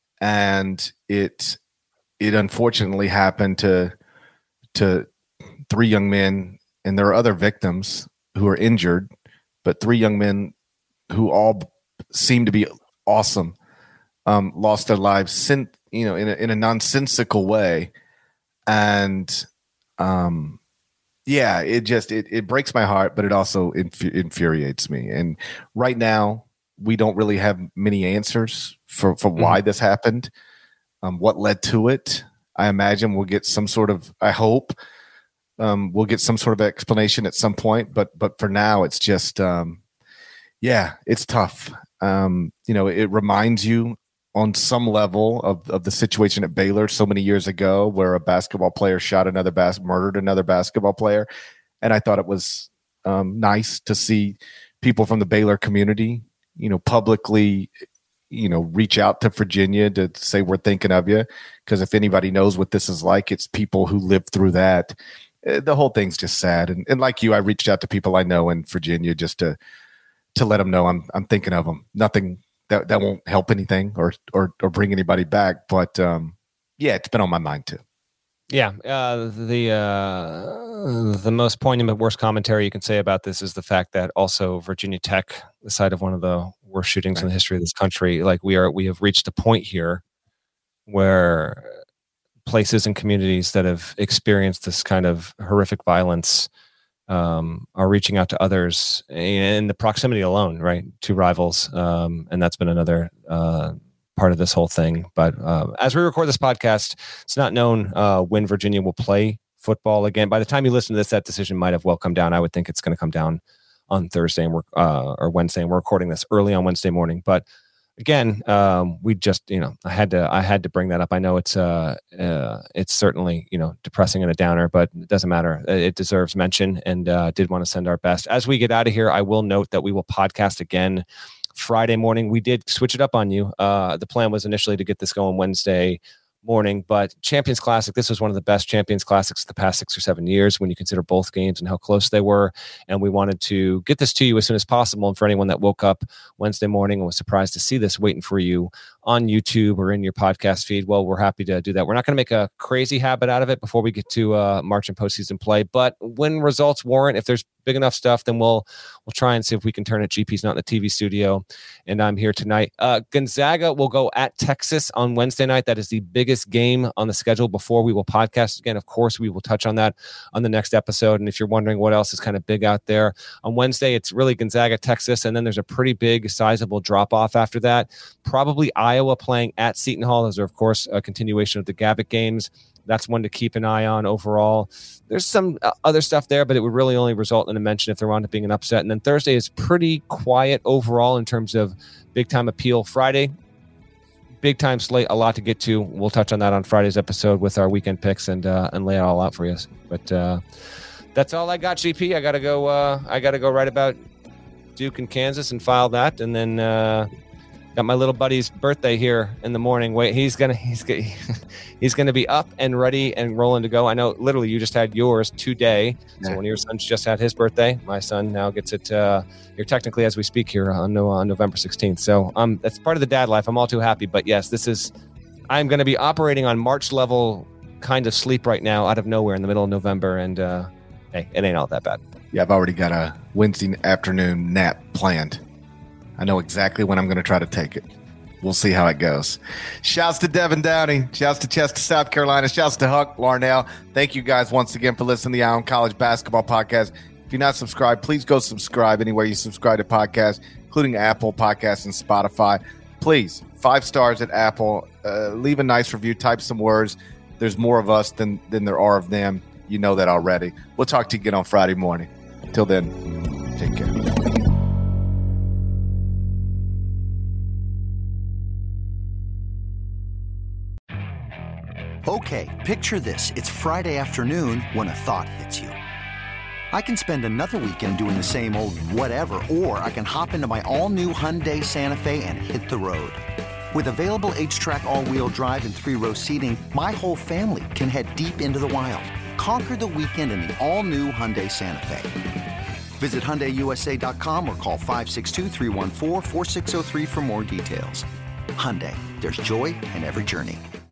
[SPEAKER 1] And it it unfortunately happened to to three young men, and there are other victims who are injured, but three young men who all seem to be awesome, um, lost their lives, sin, you know, in a, in a nonsensical way. And, um, yeah, it just, it, it breaks my heart, but it also infu- infuriates me. And right now we don't really have many answers for, for why mm-hmm. this happened. Um, what led to it. I imagine we'll get some sort of, I hope, um, we'll get some sort of explanation at some point, but, but for now it's just, um, yeah, it's tough. Um, you know, it reminds you on some level of, of the situation at Baylor so many years ago where a basketball player shot another bas- murdered another basketball player. And I thought it was um, nice to see people from the Baylor community, you know, publicly, you know, reach out to Virginia to say we're thinking of you. Because if anybody knows what this is like, it's people who lived through that. The whole thing's just sad. And, and like you, I reached out to people I know in Virginia just to to let them know I'm I'm thinking of them. Nothing that, that won't help anything or or or bring anybody back, but um, yeah, it's been on my mind too.
[SPEAKER 3] Yeah, uh, the uh, the most poignant but worst commentary you can say about this is the fact that also Virginia Tech, the site of one of the worst shootings right. in the history of this country, like we are we have reached a point here where places and communities that have experienced this kind of horrific violence Um, are reaching out to others in the proximity alone, right? Two rivals. Um, and that's been another uh, part of this whole thing. But uh, as we record this podcast, it's not known uh, when Virginia will play football again. By the time you listen to this, that decision might have well come down. I would think it's going to come down on Thursday and we're, uh, or Wednesday. And we're recording this early on Wednesday morning. But again, um, we just, you know, I had to, I had to bring that up. I know it's, uh, uh, it's certainly, you know, depressing and a downer, but it doesn't matter. It deserves mention, and uh, did want to send our best. As we get out of here, I will note that we will podcast again Friday morning. We did switch it up on you. Uh, the plan was initially to get this going Wednesday morning, but Champions Classic, this was one of the best Champions Classics the past six or seven years when you consider both games and how close they were. And we wanted to get this to you as soon as possible. And for anyone that woke up Wednesday morning and was surprised to see this waiting for you on YouTube or in your podcast feed, well, we're happy to do that. We're not going to make a crazy habit out of it before we get to uh, March and postseason play, but when results warrant, if there's big enough stuff, then we'll we'll try and see if we can turn it. G P's not in the T V studio, and I'm here tonight. Uh, Gonzaga will go at Texas on Wednesday night. That is the biggest game on the schedule before we will podcast again. Of course, we will touch on that on the next episode. And if you're wondering what else is kind of big out there, on Wednesday, it's really Gonzaga, Texas, and then there's a pretty big, sizable drop-off after that. Probably Iowa playing at Seton Hall. Those are, of course, a continuation of the Gavitt games. That's one to keep an eye on overall. There's some other stuff there, but it would really only result in a mention if there wound up being an upset. And then Thursday is pretty quiet overall in terms of big-time appeal. Friday, big time slate, a lot to get to. We'll touch on that on Friday's episode with our weekend picks and uh, and lay it all out for you. But uh, that's all I got, G P. I gotta go. Uh, I gotta go right about Duke and Kansas and file that, and then uh, got my little buddy's birthday here in the morning. Wait, he's gonna he's gonna, he's gonna be up and ready and rolling to go. I know, literally, you just had yours today. So
[SPEAKER 1] Yeah.
[SPEAKER 3] one of your sons just had his birthday. My son now gets it. Uh, here technically as we speak here on, no, on November sixteenth. So um, that's part of the dad life. I'm all too happy. But yes, this is. I'm going to be operating on March level kind of sleep right now, out of nowhere in the middle of November, and uh, hey, it ain't all that bad.
[SPEAKER 1] Yeah, I've already got a Wednesday afternoon nap planned. I know exactly when I'm going to try to take it. We'll see how it goes. Shouts to Devin Downey. Shouts to Chester, South Carolina. Shouts to Huck Larnell. Thank you guys once again for listening to the Eye on College Basketball Podcast. If you're not subscribed, please go subscribe anywhere you subscribe to podcasts, including Apple Podcasts and Spotify. Please, five stars at Apple. Uh, leave a nice review. Type some words. There's more of us than, than there are of them. You know that already. We'll talk to you again on Friday morning. Till then, take care.
[SPEAKER 7] Okay, picture this. It's Friday afternoon when a thought hits you. I can spend another weekend doing the same old whatever, or I can hop into my all-new Hyundai Santa Fe and hit the road. With available H-Track all-wheel drive and three-row seating, my whole family can head deep into the wild. Conquer the weekend in the all-new Hyundai Santa Fe. Visit Hyundai U S A dot com or call five six two, three one four, four six zero three for more details. Hyundai, there's joy in every journey.